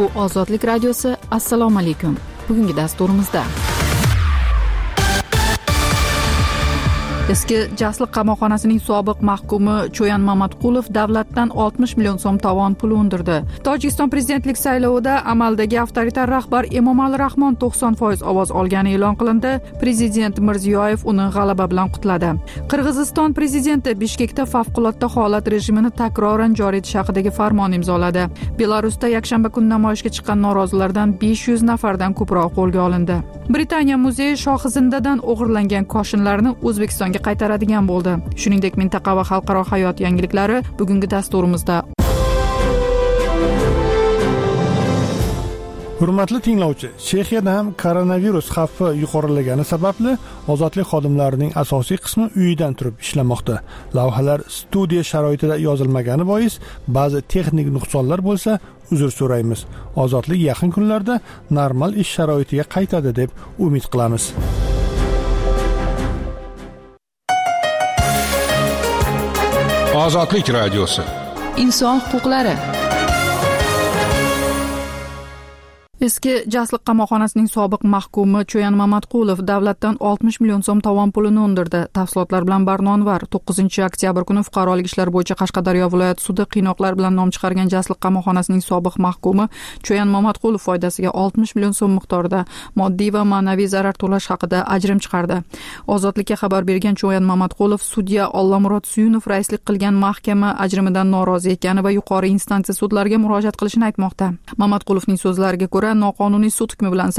Bu Ozodlik radiosi. Assalomu alaykum. Bugungi dasturimizda eski Jasliq qamoqxonasining sobiq mahkumi Cho'yan Mamatqulov davlatdan 60 million so'm tovon puli undirdi. Tojikiston prezidentlik saylovida amaldagi avtoritar rahbar Emomali Rahmon 90% ovoz olgani e'lon qilindi. Prezident Mirziyoyev uni g'alaba bilan qutladi. Qirg'iziston prezidenti Bishkekda favqulodda holat rejimini takroran joriy etish haqidagi farmon imzoladi. Belarusda yakshanba kuni namoyishga chiqqan norozilardan 500 nafardan ko'proq qo'lga olindi. Britaniya muzeyi Shohizindadan o'g'irlangan koshinlarni O'zbekistonga qaytaradigan bo'ldi. Shuningdek, mintaqa va xalqaro hayot yangiliklari bugungi dasturimizda. Hurmatli tinglovchi, Chexiyada ham koronavirus xavfi yuqorilagani sababli ozodlik xodimlarining asosiy qismi uyidan turib ishlamoqda. Lavhalar studiya sharoitida yozilmagani bois ba'zi texnik nuqsonlar bo'lsa, uzr so'raymiz. Ozodlik yaqin kunlarda normal ish sharoitiga qaytadi deb umid qilamiz. Ozodlik radiosi. Inson huquqlari. Eski Jasliq qamoqxonasining sobiq mahkumi Cho'yan Mamatqulov davlatdan 60 million so'm tovon pulini undirdi. Tafsilotlar bilan Barnonvar 9-oktyabr kuni fuqarolik ishlar bo'yicha Qashqadaryo viloyat sudi qiynoqlar bilan nom chiqargan Jasliq qamoqxonasining sobiq mahkumi Cho'yan Mamatqulov foydasiga 60 million so'm miqdorida moddiy va ma'naviy zarar to'lash haqida ajrim chiqardi. Ozodlikka xabar bergan Cho'yan Mamatqulov sudya Ollamurod Suyunov raislik qilgan mahkama ajrimidan norozi ekani va yuqori instansiya sudlariga murojaat qilishini aytmoqda. Mamatqulovning so'zlariga ko'ra noqonuniy sud hukmi bilan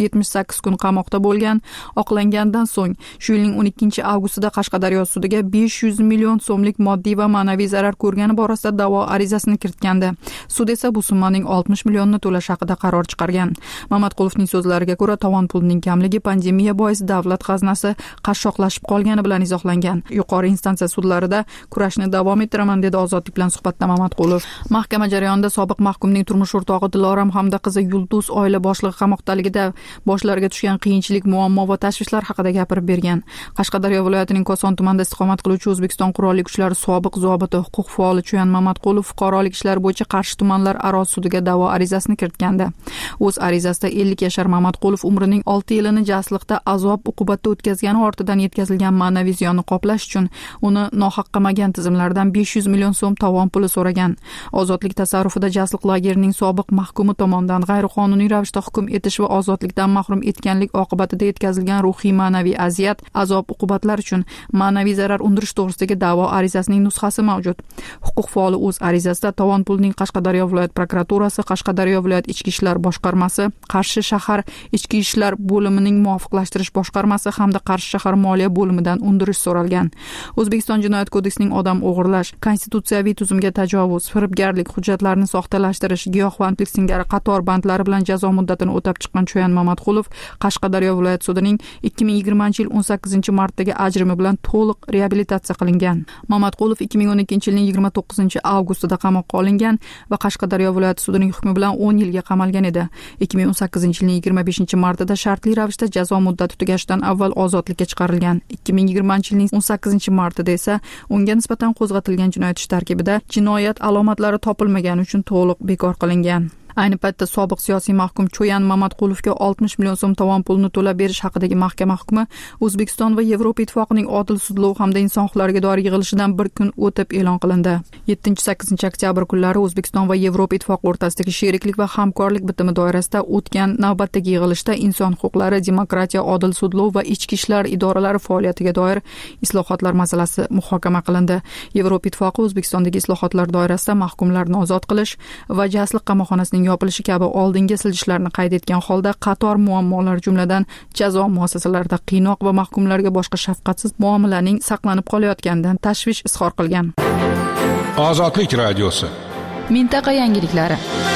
878 kun qamoqda bo'lgan. Oqlangandan so'ng shu yilning 12 avgustida Qashqadaryo sudiga 500 million so'mlik moddiy va ma'naviy zarar ko'rgani borasida da'vo arizasini kiritgandi. Sud esa bu summaning 60 millionni to'lash haqida qaror chiqargan. Mamatqulovning so'zlariga ko'ra tovon pulining kamligi pandemiya bois davlat xazinasi qashshoqlashib qolgani bilan izohlangan. Yuqori instansiya sudlarida kurashni davom ettiraman dedi ozodlik bilan suhbatda Mamatqulov. Mahkama jarayonida sobiq mahkumning turmush o'rtog'i Diloram hamda qizi Yulduz oila boshlig'i qamoqdaligida boshlariga tushgan qiyinchilik, muammo va tashvishlar haqida gapirib bergan. Qashqadaryo viloyatining Koson tumanida istiqomat qiluvchi O'zbekiston qurolli kuchlari sobiq zobiti, huquq faoli Cho'yan Mamatqulov fuqarolik ishlari bo'yicha Qarshi tumanlar aro sudiga da'vo arizasini kiritgandi. O'z arizasida 50 yashar Mamatqulov umrining 6 yilini Jasliqda azob uqubatda o'tkazgani ortidan yetkazilgan ma'naviy ziyonni qoplash uchun uni nohaq qamagan tizimlardan 500 million so'm tovon puli so'ragan. Ozodlik tasarrufida Jasliq lagerining sobiq mahkumi tomonidan g'ayriqonuniy ravishda hukm etish va ozodlikdan mahrum etganlik oqibatida yetkazilgan ruhiy ma'naviy aziyat, azob uqubatlar uchun ma'naviy zarar undirish to'g'risidagi da'vo arizasining nusxasi mavjud. Huquq faoli o'z arizasida tovon pulining Qashqadaryo viloyat prokuraturasi, Qashqadaryo viloyat ichki ishlar boshqarmasi, Qarshi shahar ichki ishlar bo'limining muvofiqlashtirish boshqarmasi hamda Qarshi shahar moliya bo'limidan undirish so'ralgan. O'zbekiston jinoyat kodeksining odam o'g'irlash, konstitutsiyaviy tuzumga tajovuz, firibgarlik, hujjatlarni soxtalashtirish, giyohvandlik singari qator bandlari bilan jazo muddatini o'tab chiqqan Cho'yan Mamatqulov Qashqadaryo viloyat sudining 2020-yil 18-martdagi ajrimi bilan to'liq reabilitatsiya qilingan. Mamatqulov 2012-yilning 29-avgustida qamoqqa olingan va Qashqadaryo viloyat sudining hukmi bilan 10 yilga qamalgan edi. 2018-yilning 25-martida shartli ravishda jazo muddati tugashidan avval ozodlikka chiqarilgan. 2020-yilning 18-martida esa unga nisbatan qo'zg'atilgan jinoyat ishi tarkibida jinoyat alomatlari topilmagani uchun to'liq bekor qilingan. Ayni paytda sobiq siyosiy mahkum Cho'yan Mamatqulovga 60 million so'm tovon pulini to'lab berish haqidagi mahkama hukmi O'zbekiston va Yevropa ittifoqining odil sudlov hamda inson huquqlariga doir yig'ilishidan bir kun o'tib e'lon qilindi. 7-8 oktyabr kunlari O'zbekiston va Yevropa ittifoqi o'rtasidagi sheriklik va hamkorlik bitimi doirasida o'tgan navbatdagi yig'ilishda inson huquqlari, demokratiya, odil sudlov va ichki ishlar idoralari faoliyatiga doir islohotlar masalasi muhokama qilindi. Yevropa ittifoqi O'zbekistondagi islohotlar doirasida mahkumlarni ozod qilish va Jasliq qamoqxonasining yopilishi kabi oldingi siljishlarni qayd etgan holda qator muammolar, jumladan jazo muassasalarida qiynoq va mahkumlarga boshqa shafqatsiz muomalaning saqlanib qolayotganidan tashvish izhor qilgan. Ozodlik radiosi. Mintaqa yangiliklari.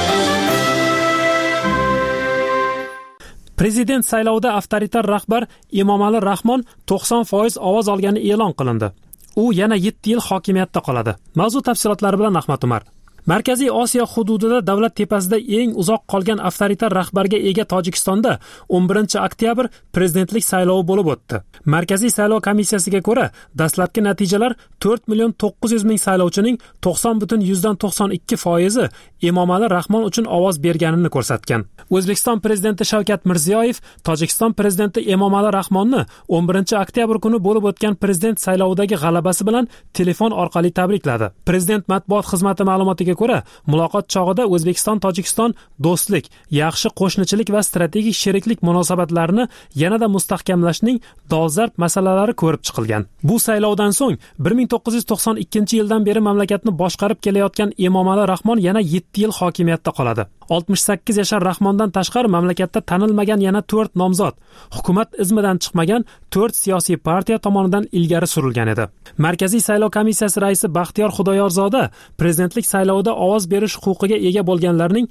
Prezident saylovida avtoritar rahbar Emomali Rahmon 90% ovoz olgani e'lon qilindi. U yana 7 yil hokimiyatda qoladi. Mavzu tafsilotlari bilan Ahmad Umar. Markaziy Osiyo hududida davlat tepasida eng uzoq qolgan avtoritar rahbarga ega Tojikistonda 11-oktyabr prezidentlik saylovi bo'lib o'tdi. Markaziy saylov komissiyasiga ko'ra, dastlabki natijalar 4.900.000 saylovchining 90.92% Emomali Rahmon uchun ovoz berganini ko'rsatgan. O'zbekiston prezidenti Shavkat Mirziyoyev Tojikiston prezidenti Emomali Rahmonni 11-oktyabr kuni bo'lib o'tgan prezident saylovidagi g'alabasi bilan telefon orqali tabrikladi. Prezident matbuot xizmati ma'lumotiga ko'ra, muloqot chog'ida O'zbekiston-Tojikiston do'stlik, yaxshi qo'shnichilik va strategik sheriklik munosabatlarini yanada mustahkamlashning dolzarb masalalari ko'rib chiqilgan. Bu saylovdan so'ng 1992-yildan beri mamlakatni boshqarib kelayotgan Emomali Rahmon yana 7 yil hokimiyatda qoladi. 68 yashar Rahmondan tashqari mamlakatda tanilmagan yana 4 nomzod, hukumat izmidan chiqmagan 4 siyosiy partiya tomonidan ilgari surilgan edi. Markaziy saylov komissiyasi raisi Baxtiyor Xudoyorzoda prezidentlik saylovida ovoz berish huquqiga ega bo'lganlarning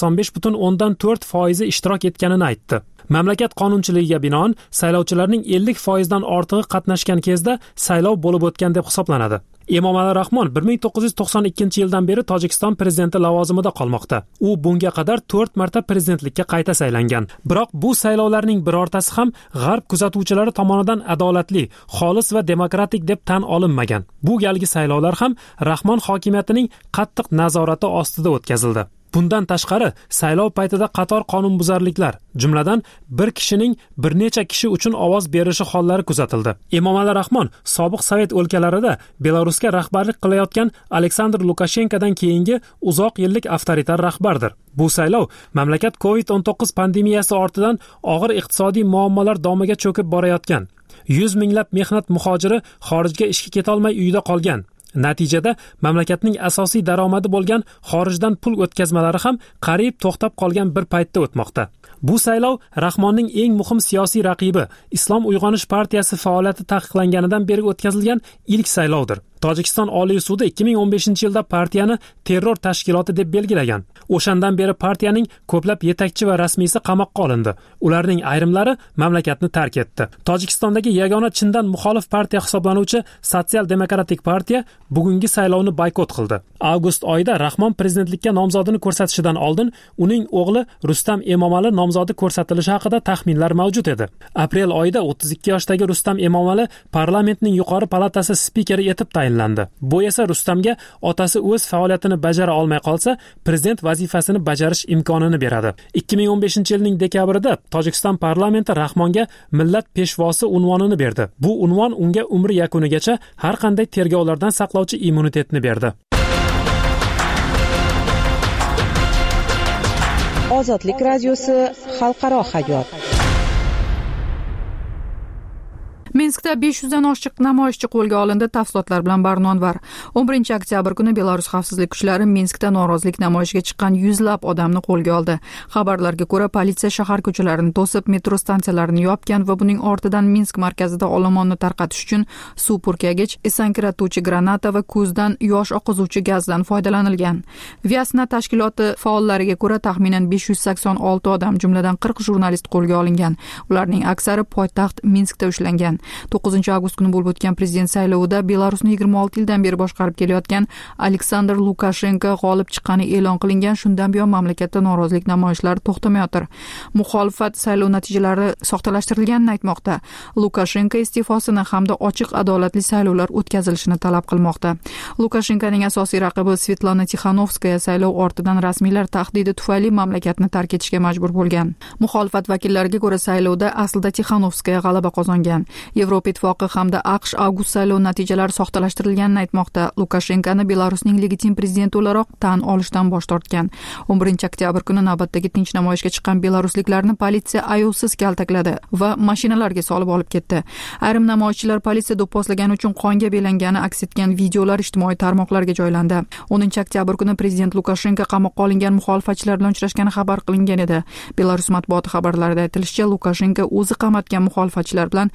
85.4% ishtirok etganini aytdi. Mamlakat qonunchiligiga binoan saylovchilarning 50% dan ortig'i qatnashgan kezda saylov bo'lib o'tgan deb hisoblanadi. Emomali Rahmon 1992-yildan beri Tojikiston prezidenti lavozimida qolmoqda. U bunga qadar 4 marta prezidentlikka qayta saylangan. Biroq bu saylovlarning birortasi ham g'arb kuzatuvchilari tomonidan adolatli, xolis va demokratik deb tan olinmagan. Bu galgi saylovlar ham Rahmon hokimiyatining qattiq nazorati ostida o'tkazildi. Bundan tashqari, saylov paytida qator qonunbuzarliklar, jumladan bir kishining bir necha kishi uchun ovoz berishi hollari kuzatildi. Emomali Rahmon sobiq Sovet o'lkalarida Belarusga rahbarlik qilayotgan Aleksandr Lukashenkodan keyingi uzoq yillik avtoritar rahbardir. Bu saylov mamlakat COVID-19 pandemiyasi ortidan og'ir iqtisodiy muammolar domiga cho'kib borayotgan, 100 minglab mehnat muhojiri xorijga ishga keta olmay uyda qolgan. Natijada mamlakatning asosiy daromadi bo'lgan xorijdan pul o'tkazmalari ham qariyb to'xtab qolgan bir paytda o'tmoqda. Bu saylov Rahmonning eng muhim siyosiy raqibi Islom Uyg'onish partiyasi faoliyati taqiqlanganidan beri o'tkazilgan ilk saylovdir. Tojikiston Oliy sudi 2015-yilda partiyani terror tashkiloti deb belgilagan. O'shandan beri partiyaning ko'plab yetakchi va rasmiysi qamoqqa olindi. Ularning ayrimlari mamlakatni tark etdi. Tojikistondagi yagona chindan muxolif partiya hisoblanuvchi Sotsial demokratik partiya bugungi saylovni boykot qildi. Avgust oyida Rahmon prezidentlikka nomzodini ko'rsatishidan oldin uning o'g'li Rustam Emomali nomzodi ko'rsatilishi haqida taxminlar mavjud edi. Aprel oyida 32 yoshdagi Rustam Emomali parlamentning yuqori palatasi spikeri etib tayinlandi. Bu esa Rustamga otasi o'z faoliyatini bajara olmay qolsa, prezident vazifasini bajarish imkonini beradi. 2015-yilning dekabrida Tojikiston parlamenti Rahmonga millat peshvosi unvonini berdi. Bu unvon unga umri yakunigacha har qanday tergovlardan saqlovchi immunitetni berdi. Ozodlik radiosi xalqaro hayot. Minskda 500 dan oshiq namoyishchi qo'lga olindi. Tafsilotlar bilan Barnonvar. 11-oktyabr kuni Belarus xavfsizlik kuchlari Minskda norozilik namoyishiga chiqqan yuzlab odamni qo'lga oldi. Xabarlarga ko'ra, politsiya shahar ko'chalarini to'sib, metro stansiyalarini yopgan va buning ortidan Minsk markazida olomonni tarqatish uchun suv purkagich, esankiratuvchi granata va ko'zdan yosh oqizuvchi gazdan foydalanilgan. Vyasna tashkiloti faollariga ko'ra, taxminan 586 odam, jumladan 40 jurnalist qo'lga olingan. Ularning aksari poytaxt Minskda ushlangan. 9-avgust kuni bo'lib o'tgan prezident saylovida Belarusni 26 yildan beri boshqarib kelayotgan Aleksandr Lukashenko g'olib chiqqani e'lon qilingan. Shundan buyon mamlakatda norozilik namoyishlari to'xtamayotir. Muxolifat saylov natijalari soxtalashtirilganini aytmoqda. Lukashenko iste'fosini hamda ochiq adolatli saylovlar o'tkazilishini talab qilmoqda. Lukashenkoning asosiy raqibi Svetlana Tixanovskaya saylov ortidan rasmiylar tahdidi tufayli mamlakatni tark etishga majbur bo'lgan. Muxolifat vakillariga ko'ra, saylovda aslida Tixanovskaya g'alaba qozongan. Yevropa ittifoqi hamda AQSh avgust saylov natijalari soxtalashtirilganini aytmoqda. Lukashenkoni Belarusning legitim prezidenti o'laroq tan olishdan bosh tortgan. 11-oktyabr kuni navbatdagi tinch namoyishga chiqqan belarusliklarni politsiya ayovsiz kaltakladi va mashinalarga solib olib ketdi. Ayrim namoyishchilar politsiya do'pposlagani uchun qonga belangani aks etgan videolar ijtimoiy tarmoqlarga joylandi. 10-oktyabr kuni prezident Lukashenko qamoqqa olingan muxolifatchilar bilan uchrashgani xabar qilingan edi. Belarus matbuoti xabarlarida aytilishicha, Lukashenko o'zi qamatgan muxolifatchilar bilan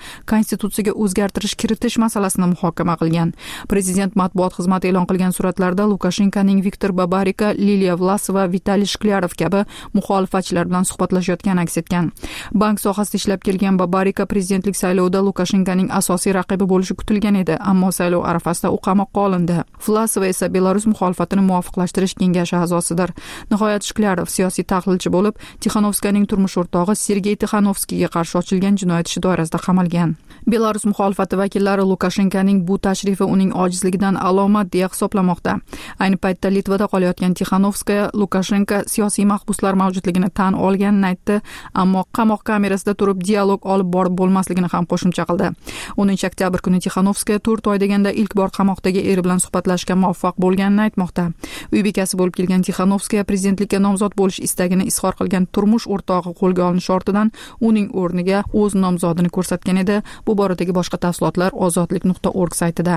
konstitutsiyaga o'zgartirish kiritish masalasini muhokama qilgan. Prezident matbuot xizmati e'lon qilgan suratlarda Lukashenkoning Viktor Babarika, Liliya Vlasova, Vitaliy Shklyarov kabi muxolifatchilar bilan suhbatlashayotgani aks etgan. Bank sohasida ishlab kelgan Babarika prezidentlik saylovida Lukashenkoning asosiy raqibi bo'lishi kutilgan edi, ammo saylov arafasida u qamoqqa olindi. Vlasova esa Belarus muxolifatini muvofiqlashtirish kengashi a'zosidir. Nihoyat Shklyarov siyosiy tahlilchi bo'lib, Tixanovskaning turmush o'rtog'i Sergey Tixanovskiyga qarshi ochilgan jinoyat ishi doirasida qamalgan. Belarus muxolifati vakillari Lukashenkoning bu tashrifi uning ojizligidan alomat deya hisoblamoqda. Ayni paytda Litvada qolayotgan Tixanovskaya Lukashenko siyosiy mahbuslar mavjudligini tan olganini aytdi, ammo qamoq kamerasida turib dialog olib borib bo'lmasligini ham qo'shimcha qildi. 10 oktyabr kuni Tixanovskaya 4 oy deganda ilk bor qamoqdagi eri bilan suhbatlashishga muvaffaq bo'lganini aytmoqda. Uy bekasi bo'lib kelgan Tixanovskaya prezidentlikka nomzod bo'lish istagini izhor qilgan turmush o'rtog'i qo'lga olinish ortidan uning o'rniga o'z nomzodini ko'rsatgan edi. Bu boradagi boshqa tafsilotlar ozodlik.org saytida.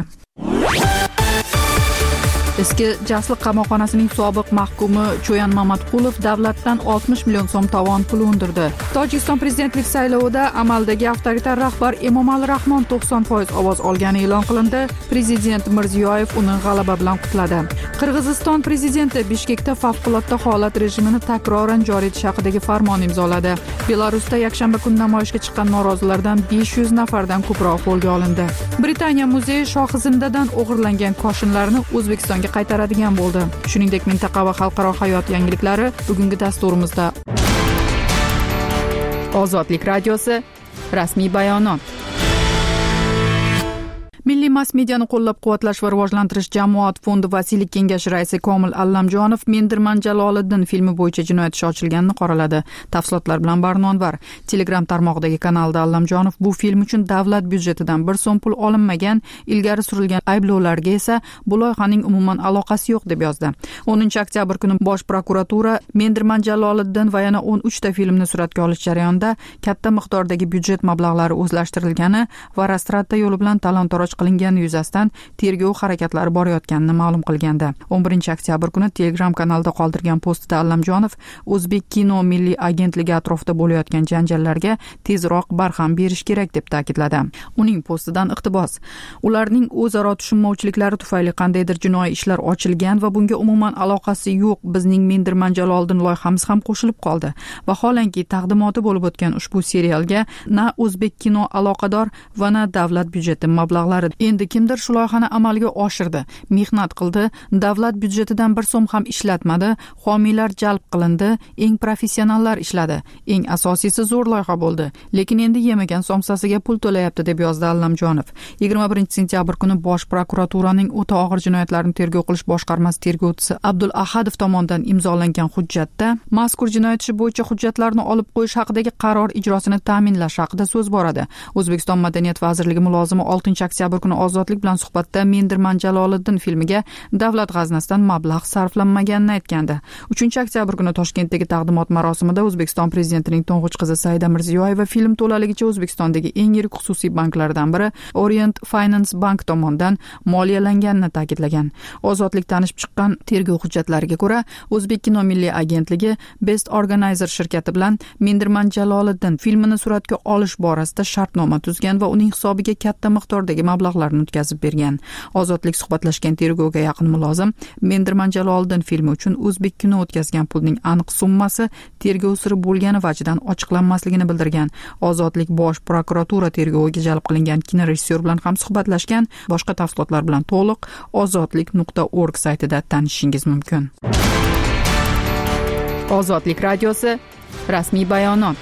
Eski Jasliq qamoqxonasining sobiq mahkumi Cho'yan Mamatqulov davlatdan 60 million so'm tovon puli undirdi. Tojikiston prezidentlik saylovida amaldagi avtoritar rahbar Emomali Rahmon 90% ovoz olgani e'lon qilindi. Prezident Mirziyoyev uni g'alaba bilan qutladi. Qirg'iziston prezidenti Bishkekda favqulodda holat rejimini takroran joriy etish haqidagi farmon imzoladi. Belarusda yakshanba kuni namoyishga chiqqan norozilardan 500 nafardan ko'proq qo'lga olindi. Britaniya muzeyi Shohizindadan o'g'irlangan koshinlarni O'zbekistonga qaytaradigan bo'ldi. Shuningdek, mintaqa va xalqaro hayot yangiliklari bugungi dasturimizda. Ozodlik radiosi rasmiy bayonot. Milliy mass mediani qo'llab-quvvatlash va rivojlantirish jamoat fondi vasiylik kengashi raisi Komil Allamjonov Mendirman Jaloliddin filmi bo'yicha jinoyat ishi ochilganini qoraladi. Tafsilotlar bilan Barnonvar. Telegram tarmog'idagi kanalda Allamjonov bu film uchun davlat byudjetidan 1 so'm pul olinmagan, ilgari surilgan ayblovlarga esa bu loyihaning umuman aloqasi yo'q deb yozdi. 10 oktyabr kuni Bosh prokuratura Mendirman Jaloliddin va yana 13 ta filmni suratga olish jarayonida katta miqdordagi byudjet mablag'lari o'zlashtirilgani va Rostrata yo'li bilan talon-toroj qilingani yuzasidan tergov harakatlari borayotganini ma'lum qilgandi. 11 oktyabr kuni Telegram kanalida qoldirgan postida Allamjonov O'zbek kino milliy agentligi atrofida bo'layotgan janjallarga tezroq barham berish kerak deb ta'kidladi. Uning postidan iqtibos: ularning o'zaro tushunmovchiliklari tufayli qandaydir jinoiy ishlar ochilgan va bunga umuman aloqasi yo'q bizning Mendirman Jaloliddin loyihamiz ham qo'shilib qoldi. Vaholanki taqdimoti bo'lib o'tgan ushbu serialga na O'zbek kino aloqador va na davlat byudjeti mablag'lari. Endi kimdir shu loyihani amalga oshirdi, mehnat qildi, davlat byudjetidan 1 so'm ham ishlatmadi, homiylar jalb qilindi, eng professionallar ishladi. Eng asosiysi zo'r loyiha bo'ldi, lekin endi yemagan somsasiga pul to'layapti deb yozdi Allamjonov. 21 sentyabr kuni Bosh prokuraturaning o'ta og'ir jinoyatlarni tergov qilish boshqarmasi tergovchisi Abdul Ahadov tomonidan imzolangan hujjatda mazkur jinoyat ishi bo'yicha hujjatlarni olib qo'yish haqidagi qaror ijrosini ta'minlash haqida so'z boradi. O'zbekiston Madaniyat vazirligi mulozimi 6 oktyabr kuni Ozodlik bilan suhbatda Mendirman Jaloliddin filmiga davlat g'aznasidan mablag' sarflanmaganini aytgandi. 3 oktyabr kuni Toshkentdagi taqdimot marosimida O'zbekiston prezidentining to'ng'ich qizi Saida Mirziyoyeva film to'laligicha O'zbekistondagi eng yirik xususiy banklardan biri Orient Finance Bank tomonidan moliyalanganini ta'kidlagan. Ozodlik tanishib chiqqan tergov hujjatlariga ko'ra, O'zbek kino milliy agentligi Best Organizer shirkati bilan Mendirman Jaloliddin filmini suratga olish borasida shartnoma tuzgan va uning hisobiga katta miqdordagi mablag'larni o'tkazib bergan. Ozodlik suhbatlashgan tergovga yaqin mulozim Mendirman Jaloliddin filmi uchun O'zbek kino o'tkazgan pulning aniq summasi tergov siri bo'lgani vajidan ochiqlanmasligini bildirgan. Ozodlik Bosh prokuratura tergoviga jalb qilingan kinorejissyor bilan ham suhbatlashgan. Boshqa tafsilotlar bilan to'liq ozodlik.org saytida tanishishingiz mumkin. Ozodlik radiosi rasmiy bayonot.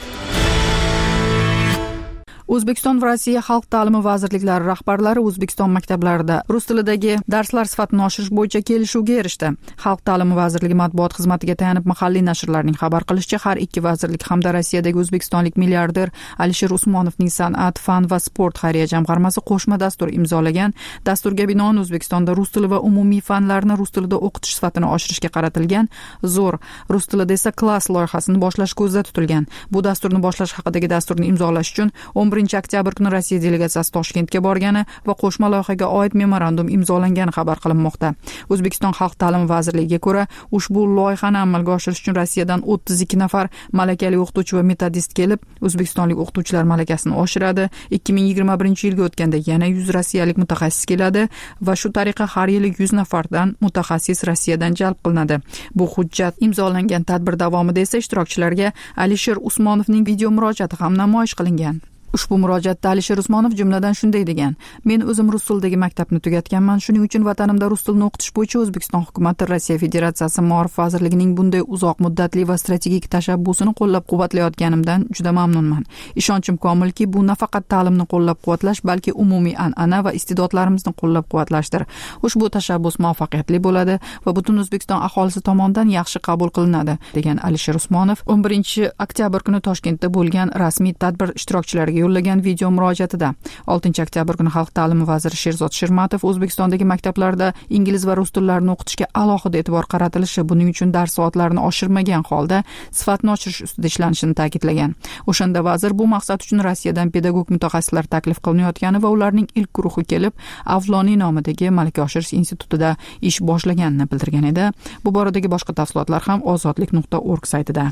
O'zbekiston va Rossiya xalq ta'limi vazirliklari rahbarlari O'zbekiston maktablarida rus tilidagi darslar sifatini oshirish bo'yicha kelishuvga erishdi. Xalq ta'limi vazirligi matbuot xizmatiga tayanib mahalliy nashrlarning xabar qilishicha, har ikki vazirlik hamda Rossiyadagi o'zbekistonlik milliarder Alisher Usmonovning san'at, fan va sport xayriya jamg'armasi qo'shma dastur imzolagan. Dasturga binoan O'zbekistonda rus tili va umumiy fanlarni rus tilida o'qitish sifatini oshirishga qaratilgan zo'r, rus tilida esa klass loyihasini boshlash ko'zda tutilgan. Bu dasturni boshlash haqidagi dasturni imzolash uchun 11-oktyabr kuni Rossiya delegatsiyasi Toshkentga borgani va qo'shma loyihaga oid memorandum imzolangani xabar qilinmoqda. O'zbekiston Xalq ta'limi vazirligiga ko'ra, ushbu loyihani amalga oshirish uchun Rossiyadan 32 nafar malakali o'qituvchi va metodist kelib, o'zbekistonlik o'qituvchilar malakasini oshiradi. 2021-yilga o'tganda yana 100 rossiyalik mutaxassis keladi va shu tariqa har yili 100 nafardan mutaxassis Rossiyadan jalb qilinadi. Bu hujjat imzolangan tadbir davomida esa ishtirokchilarga Alisher Usmonovning video murojaati ham namoyish qilingan. Ushbu murojaatda Alisher Usmonov jumladan shunday degan: "Men o'zim rus tilidagi maktabni tugatganman. Shuning uchun vatanimda rus tilini o'qitish bo'yicha O'zbekiston hukumati Rossiya Federatsiyasi Ma'rif vazirligining bunday uzoq muddatli va strategik tashabbusini qo'llab-quvvatlayotganimdan juda mamnunman. Ishonchim komilki, bu nafaqat ta'limni qo'llab-quvvatlash, balki umumiy an'ana va iste'dodlarimizni qo'llab-quvvatlashdir. Ushbu tashabbus muvaffaqiyatli bo'ladi va butun O'zbekiston aholisi tomonidan yaxshi qabul qilinadi", degan Alisher Usmonov 11-oktyabr kuni Toshkentda bo'lgan rasmiy tadbir ishtirokchilariga yo'llagan video murojaatida. 6-oktyabr kuni Xalq ta'limi vaziri Sherzod Shermatov O'zbekistondagi maktablarda ingliz va rus tillarini o'qitishga alohida e'tibor qaratilishi, buning uchun dars soatlarini oshirmagan holda sifatni oshirish ustida ishlanishini ta'kidlagan. O'shanda vazir bu maqsad uchun Rossiyadan pedagog mutaxassislar taklif qilinayotgani va ularning ilk guruhi kelib, Avloniy nomidagi malaka oshirish institutida ish boshlaganini bildirgan edi. Bu boradagi boshqa tafsilotlar ham ozodlik.org saytida.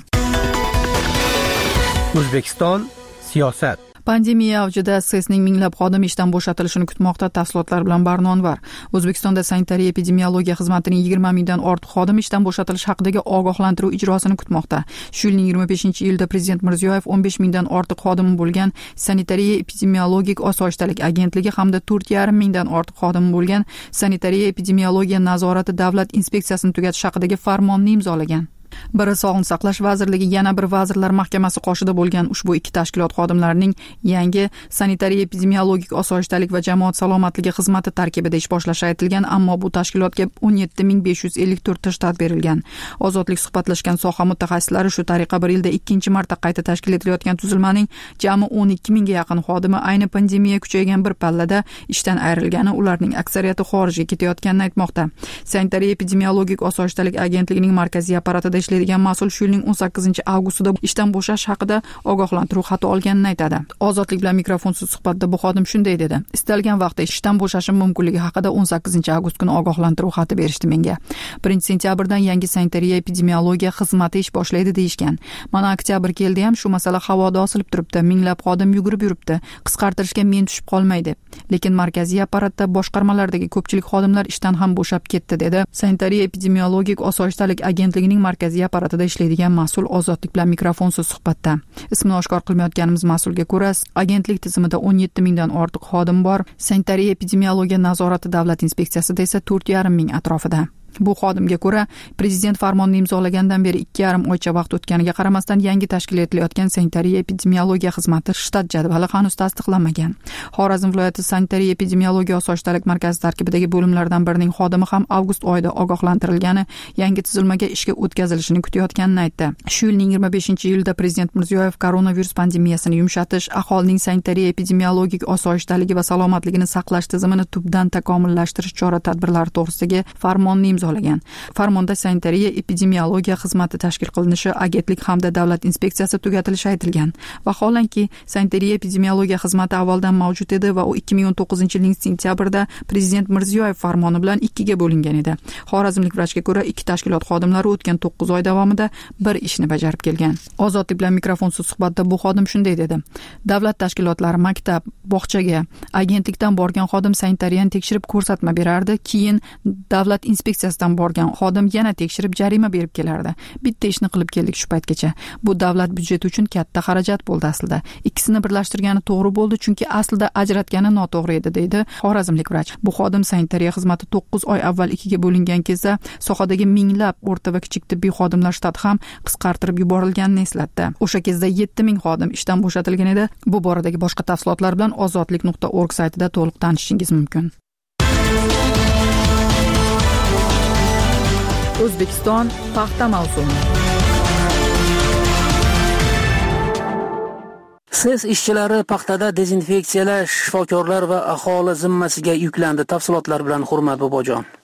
O'zbekiston siyosat. Pandemiya avjida SESning minglab xodimi ishdan bo'shatilishini kutmoqda. Tafsilotlar bilan Barnonvar. O'zbekistonda sanitariya epidemiologiya xizmatining 20 mingdan ortiq xodimi ishdan bo'shatilish haqidagi ogohlantiruv ijrosini kutmoqda. Shu yilning 25-iyulida Prezident Mirziyoyev 15 mingdan ortiq xodimi bo'lgan sanitariya epidemiologik osoyishtalik agentligi hamda 4,5 mingdan ortiq xodimi bo'lgan sanitariya epidemiologiya nazorati davlat inspeksiyasini tugatish haqidagi farmonni imzolagan. Biri Sog'liqni saqlash vazirligi, yana bir Vazirlar Mahkamasi qoshida bo'lgan ushbu ikki tashkilot xodimlarining yangi sanitariya epidemiologik osoyishtalik va jamoat salomatligi xizmati tarkibida ish boshlashi aytilgan, ammo bu tashkilotga 17,554 ta shtat berilgan. Ozodlik suhbatlashgan soha mutaxassislari shu tariqa bir yilda ikkinchi marta qayta tashkil etilayotgan tuzilmaning jami 12 mingga yaqin xodimi ayni pandemiya kuchaygan bir pallada ishdan ayrilgani, ularning aksariyati xorijga ketayotganini aytmoqda. Sanitariya epidemiologik osoyishtalik agentligining markaziy apparatida ishlaydigan mas'ul shu yilning 18-avgustida ishdan bo'shash haqida ogohlantiruv xati olganini aytadi. Ozodlik bilan mikrofonsiz suhbatda bu xodim shunday dedi: "Istalgan vaqtda ishdan bo'shashim mumkinligi haqida 18-avgust kuni ogohlantiruv xati berishdi menga. 1-sentyabrdan yangi sanitariya epidemiologiya xizmati ish boshlaydi deyishgan. Mana oktyabr keldi ham shu masala havoda osilib turibdi. Minglab xodim yugurib yuribdi. Qisqartirishga men tushib qolmaydi. Lekin markaziy apparatda boshqarmalardagi ko'pchilik xodimlar ishdan ham bo'shab ketdi", dedi sanitariya epidemiologik osoyishtalik agentligining markaziy apparatida ishlaydigan mas'ul Ozodlik bilan mikrofonsiz suhbatda. Ismini oshkor qilmayotganimiz mas'ulga ko'ra, agentlik tizimida 17 mingdan ortiq xodim bor. Sanitariya epidemiologiya nazorati davlat inspeksiyasida esa 4,5 ming atrofida. Bu xodimga ko'ra, prezident farmonni imzolagandan beri 2,5 oycha vaqt o'tganiga qaramasdan yangi tashkil etilayotgan sanitariya epidemiologiya xizmati shtat jadvali hanuz tasdiqlanmagan. Xorazm viloyati sanitariya epidemiologiya osoyishtalik markazi tarkibidagi bo'limlardan birining xodimi ham avgust oyida ogohlantirilgani, yangi tuzilmaga ishga o'tkazilishini kutayotganini aytdi. Shu yilning 25-iyulida Prezident Mirziyoyev koronavirus pandemiyasini yumshatish, aholining sanitariya epidemiologik osoyishtaligi va salomatligini saqlash tizimini tubdan takomillashtirish chora-tadbirlari to'g'risidagi farmonni imzolagan. Farmonda sanitariya epidemiologiya xizmati tashkil qilinishi, agentlik hamda davlat inspeksiyasi tugatilishi aytilgan. Vaholanki, sanitariya epidemiologiya xizmati avvaldan mavjud edi va u 2019-yilning sentyabrida Prezident Mirziyoyev farmoni bilan ikkiga bo'lingan edi. Xorazmlik vrachga ko'ra, ikki tashkilot xodimlari o'tgan 9 oy davomida bir ishni bajarib kelgan. Ozodlik bilan mikrofonsiz suhbatda bu xodim shunday dedi: "Davlat tashkilotlari maktab, bog'chaga, agentlikdan borgan xodim sanitariyani tekshirib ko'rsatma berardi, keyin davlat inspeksiyasidan borgan xodim yana tekshirib jarima berib kelardi. Bitta ishni qilib keldik shu paytgacha. Bu davlat byudjeti uchun katta xarajat bo'ldi aslida. Ikkisini birlashtirgani to'g'ri bo'ldi, chunki aslida ajratgani noto'g'ri edi", deydi xorazmlik vrach. Bu xodim sanitariya xizmati 9 oy avval ikkiga bo'lingan kezda sohadagi minglab o'rta va kichik tibbiy xodimlar shtati ham qisqartirib yuborilganini eslatdi. O'sha kezda 7 ming xodim ishdan bo'shatilgan edi. Bu boradagi boshqa tafsilotlar bilan ozodlik.org saytida to'liq tanishishingiz mumkin. O'zbekiston paxta mavsumi. SES ishchilari paxtada dezinfeksiyalash shifokorlar va aholi zimmasiga yuklandi. Tafsilotlar bilan Hurmat Bobojon.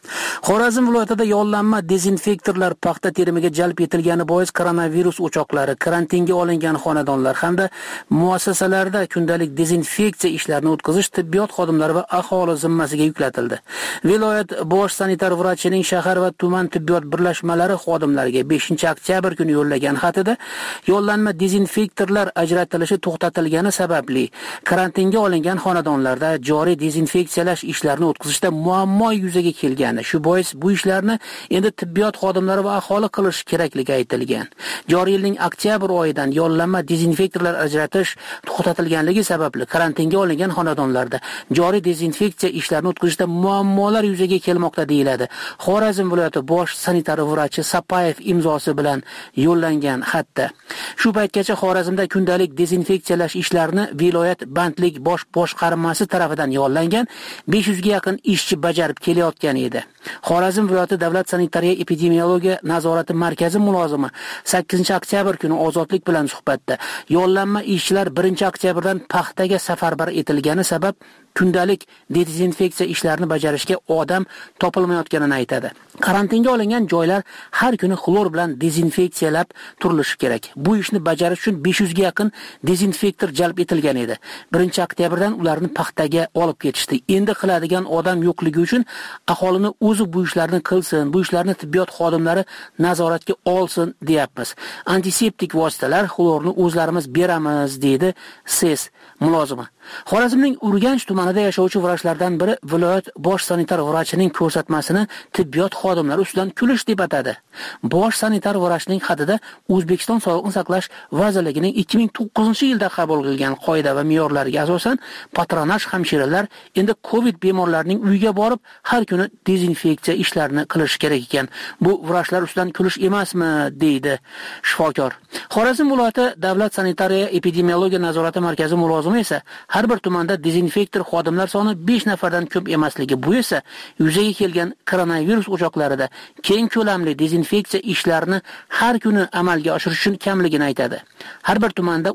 Xorazm viloyatida yollanma dezinfektorlar paxta terimiga jalb etilgani bois koronavirus o'choqlari, karantinga olingan xonadonlar hamda muassasalarda kundalik dezinfeksiya ishlarini o'tkazish tibbiyot xodimlari va aholi zimmasiga yuklatildi. Viloyat bosh sanitar vrachining shahar va tuman tibbiyot birlashmalari xodimlariga 5-oktyabr kuni yo'llagan xatida yollanma dezinfektorlar ajratilishi to'xtatilgani sababli karantinga olingan xonadonlarda joriy dezinfeksiyalash ishlarini o'tkazishda muammo yuzaga kelgan. Shu bois bu ishlarni endi tibbiyot xodimlari va aholi qilish kerakligi aytilgan. Joriy yilning oktyabr oyidan yollanma dezinfektorlar ajratish to'xtatilganligi sababli karantinga olingan xonadonlarda joriy dezinfeksiya ishlarini o'tkazishda muammolar yuzaga kelmoqda deyiladi. Xorazm viloyati bosh sanitar vrachi Sapayev imzosi bilan yo'llangan xatda. Shu paytgacha Xorazmda kundalik dezinfeksiyalash ishlarini viloyat bandlik bosh boshqarmasi tomonidan yo'llangan 500 ga yaqin ishchi bajarib kelayotgan edi. Xorazm viloyati davlat sanitariya epidemiologiya nazorati markazi mulozimi 8-oktyabr kuni Ozodlik bilan suhbatda yollanma ishchilar 1-oktyabrdan paxtaga safarbar etilgani sabab kundalik dezinfeksiya ishlarini bajarishga odam topilmayotganini aytadi. Karantinga olingan joylar har kuni xlor bilan dezinfeksiyalab turilishi kerak. Bu ishni bajarish uchun 500 ga yaqin dezinfektor jalb etilgan edi. 1-oktyabrdan ularni paxtaga olib ketishdi. Endi qiladigan odam yo'qligi uchun aholini o'zi bu ishlarni qilsin, bu ishlarni tibbiyot xodimlari nazoratga olsin deyapmiz. Antiseptik vositalar, xlorni o'zlarimiz beramiz, deydi SES mulozimi. Xorazmning Urganch tumanida yashovchi vrachlardan biri viloyat bosh sanitar vrachining ko'rsatmasini tibbiyot xodimlari ustidan kulish deb atadi. Bosh sanitar vrachning xatida O'zbekiston Sog'liqni saqlash vazirligining 2009-yilda qabul qilgan qoida va me'yorlariga asosan patronaj hamshiralar endi COVID bemorlarining uyiga borib har kuni dezinfeksiya ishlarini qilish kerak ekan. Bu vrachlar ustidan kulish emasmi, deydi shifokor. Xorazm viloyati davlat sanitariya epidemiologiya nazorati markazi mulozimi esa har bir tumanda dezinfektor xodimlar soni 5 nafardan ko'p emasligi, bu esa yuzaga kelgan koronavirus o'choqlarida keng ko'lamli dezinfeksiya ishlarini har kuni amalga oshirish uchun kamligini aytadi. Har bir tumanda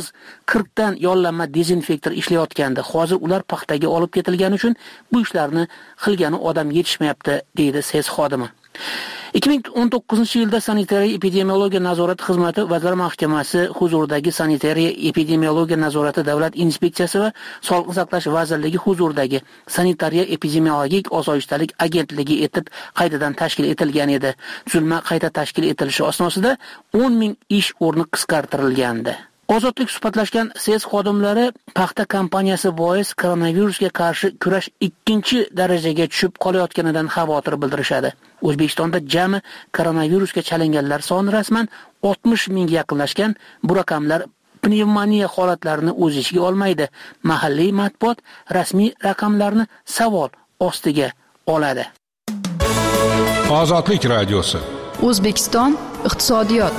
30-40 dan yollanma dezinfektor ishlayotgandi. Hozir ular paxtaga olib ketilgani uchun bu ishlarni qilgani odam yetishmayapti, deydi SES xodimi. 2019-yilda sanitariya epidemiologiya nazorati xizmati vazir mahkamasi huzuridagi sanitariya epidemiologiya nazorati davlat inspeksiyasi va sog'liqni saqlash vazirligi huzuridagi sanitariya epidemiologik osoyishtalik agentligi etib qaytadan tashkil etilgan edi. Tuzilma qayta tashkil etilishi asnosida 10,000 ish o'rni qisqartirilgandi. Ozodlik suhbatlashgan SES xodimlari paxta kompaniyasi bois koronavirusga qarshi kurash 2-darajaga tushib qolayotganidan xavotir bildirishadi. O'zbekistonda jami koronavirusga chalinganlar soni rasman 60,000 ga yaqinlashgan. Bu raqamlar pnevmoniya holatlarini o'z ichiga olmaydi. Mahalliy matbuot rasmiy raqamlarni savol ostiga oladi. Ozodlik radiosi. O'zbekiston iqtisodiyot.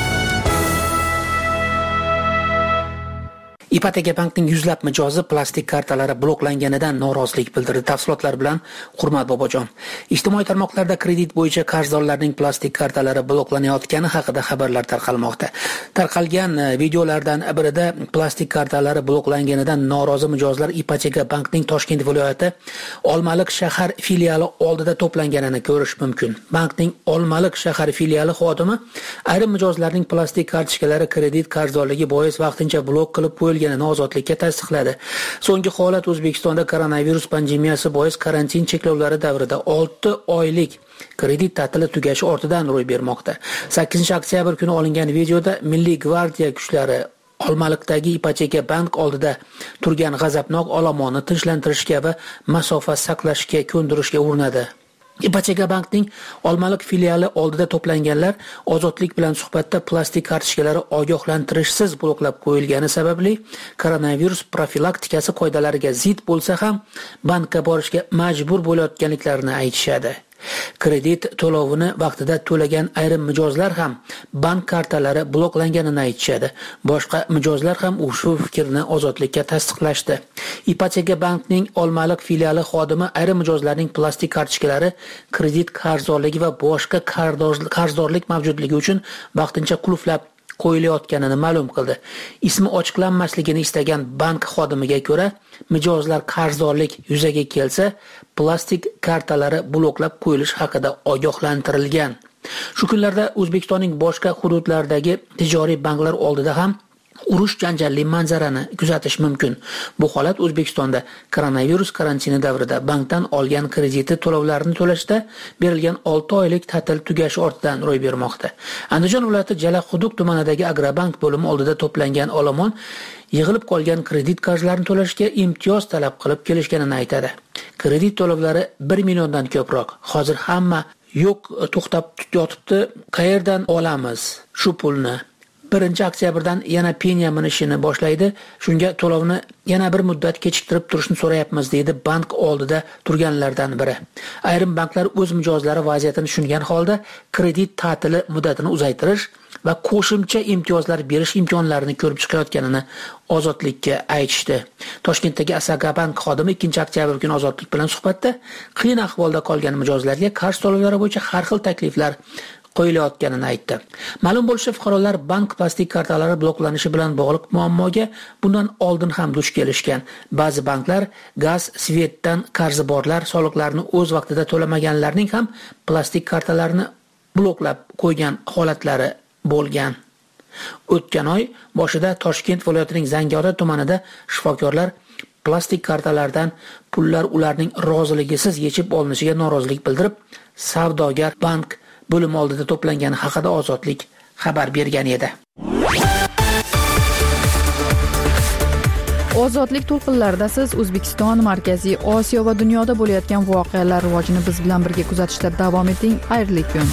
Ipoteka bankning yuzlab mijozi plastik kartalari bloklanganidan norozilik bildirdi. Tafsilotlar bilan Hurmat Bobojon. Ijtimoiy tarmoqlarda kredit bo'yicha qarzdorlarning plastik kartalari bloklanayotgani haqida xabarlar tarqalmoqda. Tarqalgan videolardan birida plastik kartalari bloklanganidan norozi mijozlar Ipoteka bankning Toshkent viloyati Olmaliq shahar filiali oldida to'planganini ko'rish mumkin. Bankning Olmaliq shahar filiali xodimi ayrim mijozlarning plastik kartochkalari kredit qarzdorligi bois vaqtincha blok qilib qo'yilgan Ozodlikka tasdiqladi. So'nggi holat O'zbekistonda koronavirus pandemiyasi bois karantin cheklovlari davrida 6 oylik kredit ta'tili tugashi ortidan ro'y bermoqda. 8-oktyabr kuni olingan videoda Milliy gvardiya kuchlari Olmaliqdagi Ipoteka bank oldida turgan g'azabnok olomonni tinchlantirishga va masofa saqlashga ko'ndirishga urinadi. Ipoteka bankning Olmaliq filiali oldida to'planganlar Ozodlik bilan suhbatda plastik kartochkalari ogohlantirishsiz bloklab qo'yilgani sababli koronavirus profilaktikasi qoidalariga zid bo'lsa ham bankka borishga majbur bo'layotganliklarini aytishadi. Kredit to'lovini vaqtida to'lagan ayrim mijozlar ham bank kartalari bloklanganini aytishadi. Boshqa mijozlar ham ushbu fikrni Ozodlikka tasdiqlashdi. Ipoteka bankning Olmaliq filiali xodimi ayrim mijozlarning plastik kartochkalari kredit qarzdorligi va boshqa qarzdorlik mavjudligi uchun vaqtincha qulflab qo'yilayotganini ma'lum qildi. Ismi ochiqlanmasligini istagan bank xodimiga ko'ra, mijozlar qarzdorlik yuzaga kelsa, plastik kartalari bloklab qo'yilish haqida ogohlantirilgan. Shu kunlarda O'zbekistonning boshqa hududlaridagi tijoriy banklar oldida ham urush janjalli manzarani kuzatish mumkin. Bu holat O'zbekistonda koronavirus karantini davrida bankdan olgan krediti to'lovlarini to'lashda berilgan 6 oylik ta'til tugashi ortidan ro'y bermoqda. Andijon viloyati Jalaquduq tumanidagi Agrobank bo'limi oldida to'plangan olomon yig'ilib qolgan kredit qarzlarini to'lashga imtiyoz talab qilib kelishganini aytadi. Kredit to'lovlari 1 milliondan ko'proq. Hozir hamma yo'q to'xtab yotibdi. Qayerdan olamiz shu pulni? 1-oktyabrdan yana penya minishini boshlaydi. Shunga to'lovni yana bir muddat kechiktirib turishni so'rayapmiz, deydi bank oldida turganlardan biri. Ayrim banklar o'z mijozlari vaziyatini tushungan holda kredit ta'tili muddatini uzaytirish va qo'shimcha imtiyozlar berish imkonlarini ko'rib chiqayotganini Ozodlikka aytishdi. Toshkentdagi Asagabank xodimi 2-oktyabr kuni Ozodlik bilan suhbatda qiyin ahvolda qolgan mijozlarga qarz to'lovlari bo'yicha har xil takliflar qo'yilayotganini aytdi. Ma'lum bo'lishicha, fuqarolar bank plastik kartalari bloklanishi bilan bog'liq muammoga bundan oldin ham duch kelishgan. Ba'zi banklar gaz, svetdan qarzi borlar, soliqlarni o'z vaqtida to'lamaganlarning ham plastik kartalarini bloklab qo'ygan holatlari bo'lgan. O'tgan oy boshida Toshkent viloyatining Zangiota tumanida shifokorlar plastik kartalardan pullar ularning roziligisiz yechib olinishiga norozilik bildirib, savdogar bank bo'lim oldida to'plangani haqida Ozodlik xabar bergan edi. Ozodlik to'lqinlarida siz O'zbekiston, Markaziy Osiyo va dunyoda bo'layotgan voqealar rivojini biz bilan birga kuzatishda davom eting. Xayrli kun.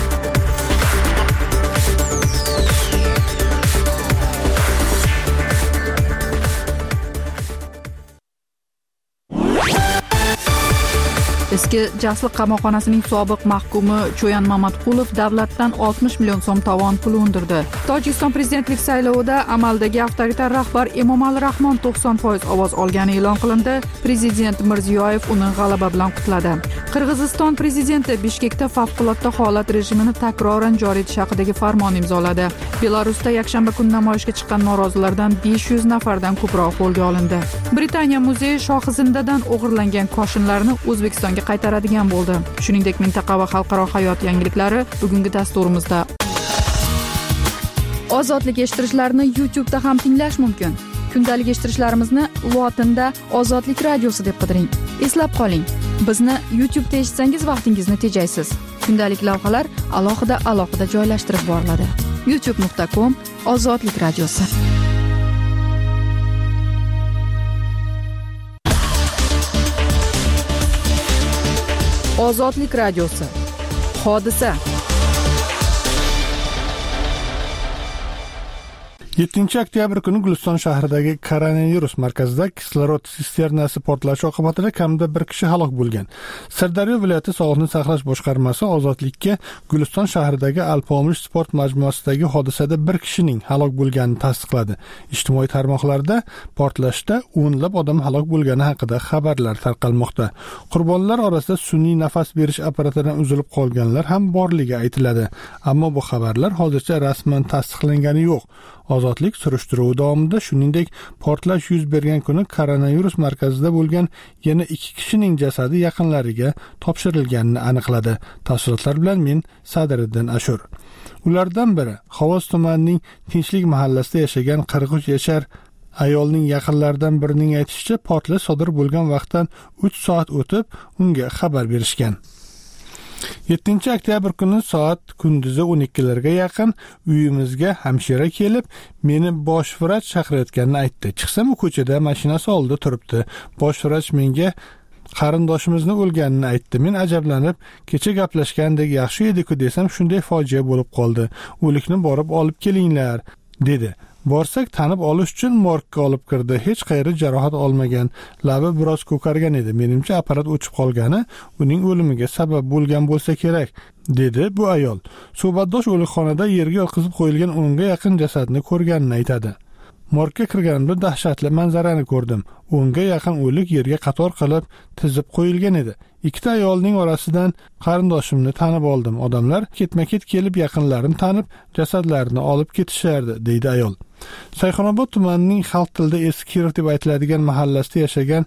Eski Jasliq qamoqxonasining sobiq mahkumi Cho'yan Mamatqulov davlatdan 60 million so'm tovon puli undirdi. Tojikiston prezidentlik saylovida amaldagi avtoritar rahbar Emomali Rahmon 90% ovoz olgani e'lon qilindi. Prezident Mirziyoyev uni g'alaba bilan qutladi. Qirg'iziston prezidenti Bishkekda favqulodda holat rejimini takroran joriy etish haqidagi farmon imzoladi. Belarusda yakshanba kuni namoyishga chiqqan norozilardan 500 nafardan ko'proq qo'lga olindi. Britaniya muzeyi Shohizindadan o'g'irlangan koshinlarni O'zbekistonga qaytaradigan bo'ldi. Shuningdek, mintaqa va xalqaro hayot yangiliklari bugungi dasturimizda. Ozodlik eshittirishlarini YouTube'da ham tinglash mumkin. Kundalik eshittirishlarimizni lotinda Ozodlik radiosi deb qidiring. Eslab qoling, bizni YouTube'da eshitsangiz vaqtingizni tejaysiz. Kundalik lavhalar alohida joylashtirib boriladi. youtube.com/Ozodlik radiosi. Ozodlik radiosi. Hodisa. 7-oktyabr kuni Guliston shahridagi koronavirus markazida kislorod sisternasi portlashi oqibatida kamida 1 kishi halok bo'lgan. Sirdaryo viloyati Sog'liqni saqlash boshqarmasi Ozodlikka Guliston shahridagi Alpomish sport majmuasidagi hodisada 1 kishining halok bo'lganini tasdiqladi. Ijtimoiy tarmoqlarda portlashda o'nlab odam halok bo'lgani haqida xabarlar tarqalmoqda. Qurbonlar orasida sun'iy nafas berish apparatidan uzilib qolganlar ham borligi aytiladi. Ammo bu xabarlar hozircha rasman tasdiqlangani yo'q. Ozodlik surishtiruvi davomida shuningdek portlash yuz bergan kuni koronavirus markazida bo'lgan yana 2 kishining jasadi yaqinlariga topshirilganini aniqladi. Tafsilotlar bilan men Sadriddin Ashur. Ulardan biri Xovos tumanining Tinchlik mahallasida yashagan 43 yashar ayolning yaqinlaridan birining aytishicha, portlash sodir bo'lgan vaqtdan 3 soat o'tib unga xabar berishgan. 7-oktyabr kuni soat kunduzi 12larga yaqin uyimizga hamshira kelib, meni bosh vrach chaqirayotganini aytdi. Chiqsam, u ko'chada mashinasi oldida turibdi. Bosh vrach menga qarindoshimizni o'lganini aytdi. Men ajablanib, kecha gaplashgandek yaxshi edi-ku desam, shunday fojia bo'lib qoldi. O'likni borib olib kelinglar, dedi. Borsak tanib olish uchun morgga olib kirdi. Hech qayeri jarohat olmagan. Labi biroz ko'kargan edi. Menimcha apparat o'chib qolgani uning o'limiga sabab bo'lgan bo'lsa kerak, dedi bu ayol. Suhbatdosh o'likxonada yerga yotqizib qo'yilgan 10 ga yaqin jasadni ko'rganini aytadi. Morgga kirganimda dahshatli manzarani ko'rdim. 10 ga yaqin o'lik yerga qator qilib tizib qo'yilgan edi. Ikkita ayolning orasidan qarindoshimni tanib oldim. Odamlar ketma-ket kelib yaqinlarini tanib, jasadlarini olib ketishardi, deydi ayol. Sayxonobod tumanining xalq tilida Eskir deb aytiladigan mahallasida yashagan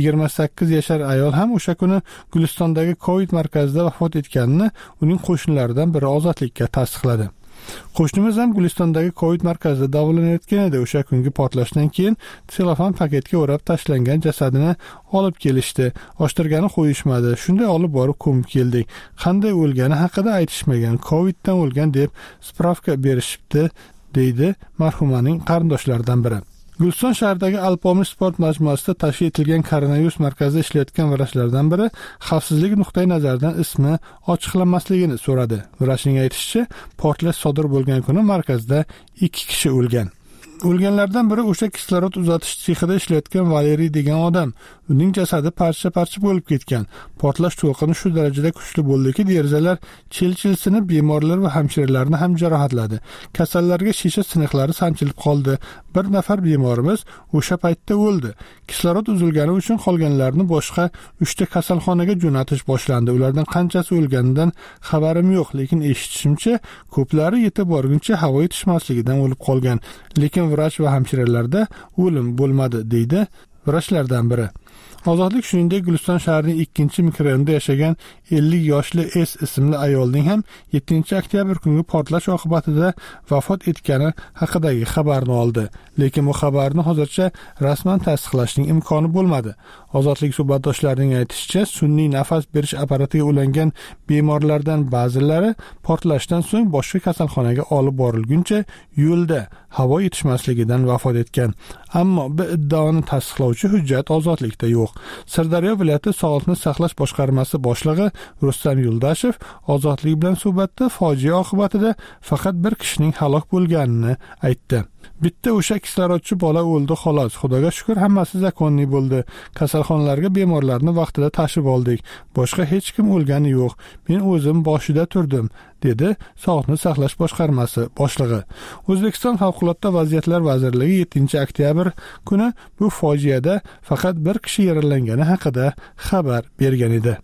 28 yashar ayol ham o'sha kuni Gulistondagi COVID markazida vafot etganini uning qo'shnilaridan biri Ozodlikka tasdiqladi. Qo'shnimiz ham Gulistondagi COVID markazida davolanayotgan edi. O'sha kungi portlashdan keyin selofan paketga o'rab tashlangan jasadini olib kelishdi. Oshtirgani qo'yishmadi. Shunday olib borib ko'mib keldik. Qanday o'lgani haqida aytishmagan. COVIDdan o'lgan deb spravka berishibdi, deydi marhumaning qarindoshlaridan biri. Guliston shahridagi Alpomish sport majmuasida tashkil etilgan koronavirus markazida ishlayotgan vrachlardan biri xavfsizlik nuqtai nazaridan ismi ochiqlanmasligini so'radi. Vrachning aytishicha, portlash sodir bo'lgan kuni markazda 2 kishi o'lgan. O'lganlardan biri o'sha kislorod uzatish sexida ishlayotgan Valeriy degan odam. Uning jasadi parcha-parcha bo'lib ketgan. Portlash to'lqini shu darajada kuchli bo'ldiki, derazalar chil-chilsinib, bemorlar va hamshiralarni ham jarohatladi. Kasallarga shisha siniqlari sanchilib qoldi. Bir nafar bemorimiz o'sha paytda o'ldi. Kislorod uzilgani uchun qolganlarni boshqa 3 ta kasalxonaga jo'natish boshlandi. Ulardan qanchasi o'lganidan xabarim yo'q, lekin eshitishimcha, ko'plari yetib borguncha havo yetishmasligidan o'lib qolgan. Lekin vrach va hamshiralarda o'lim bo'lmadi, deydi vrachlardan biri. Ozodlik shuningdek Guliston shahrining 2-mikrorayonida yashagan 50 yoshli S ismli ayolning ham 7-oktyabr kungi portlash oqibatida vafot etgani haqidagi xabarni oldi. Lekin bu xabarni hozircha rasman tasdiqlashning imkoni bo'lmadi. Ozodlik suhbatdoshlarining aytishicha, sun'iy nafas berish apparatiga ulangan bemorlardan ba'zilari portlashdan so'ng boshqa kasalxonaga olib borilguncha yo'lda havo yetishmasligidan vafot etgan. Ammo bu iddaoni tasdiqlovchi hujjat Ozodlikda yo'q. Sirdaryo viloyati Sog'liqni saqlash boshqarmasi boshlig'i Rustam Yuldashev Ozodlik bilan suhbatda fojia oqibatida faqat bir kishining halok bo'lganini aytdi. Bitta o'sha kislorodchi bola o'ldi xolos. Xudoga shukr, hammasi zakonli bo'ldi. Kasalxonalarga bemorlarni vaqtida tashib oldik. Boshqa hech kim o'lgani yo'q. Men o'zim boshida turdim, dedi Sog'liqni saqlash boshqarmasi boshlig'i. O'zbekiston Favqulodda vaziyatlar vazirligi 7-oktyabr kuni bu fojiada faqat bir kishi yaralangani haqida xabar bergan edi.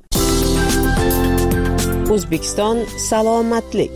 O'zbekiston salomatlik.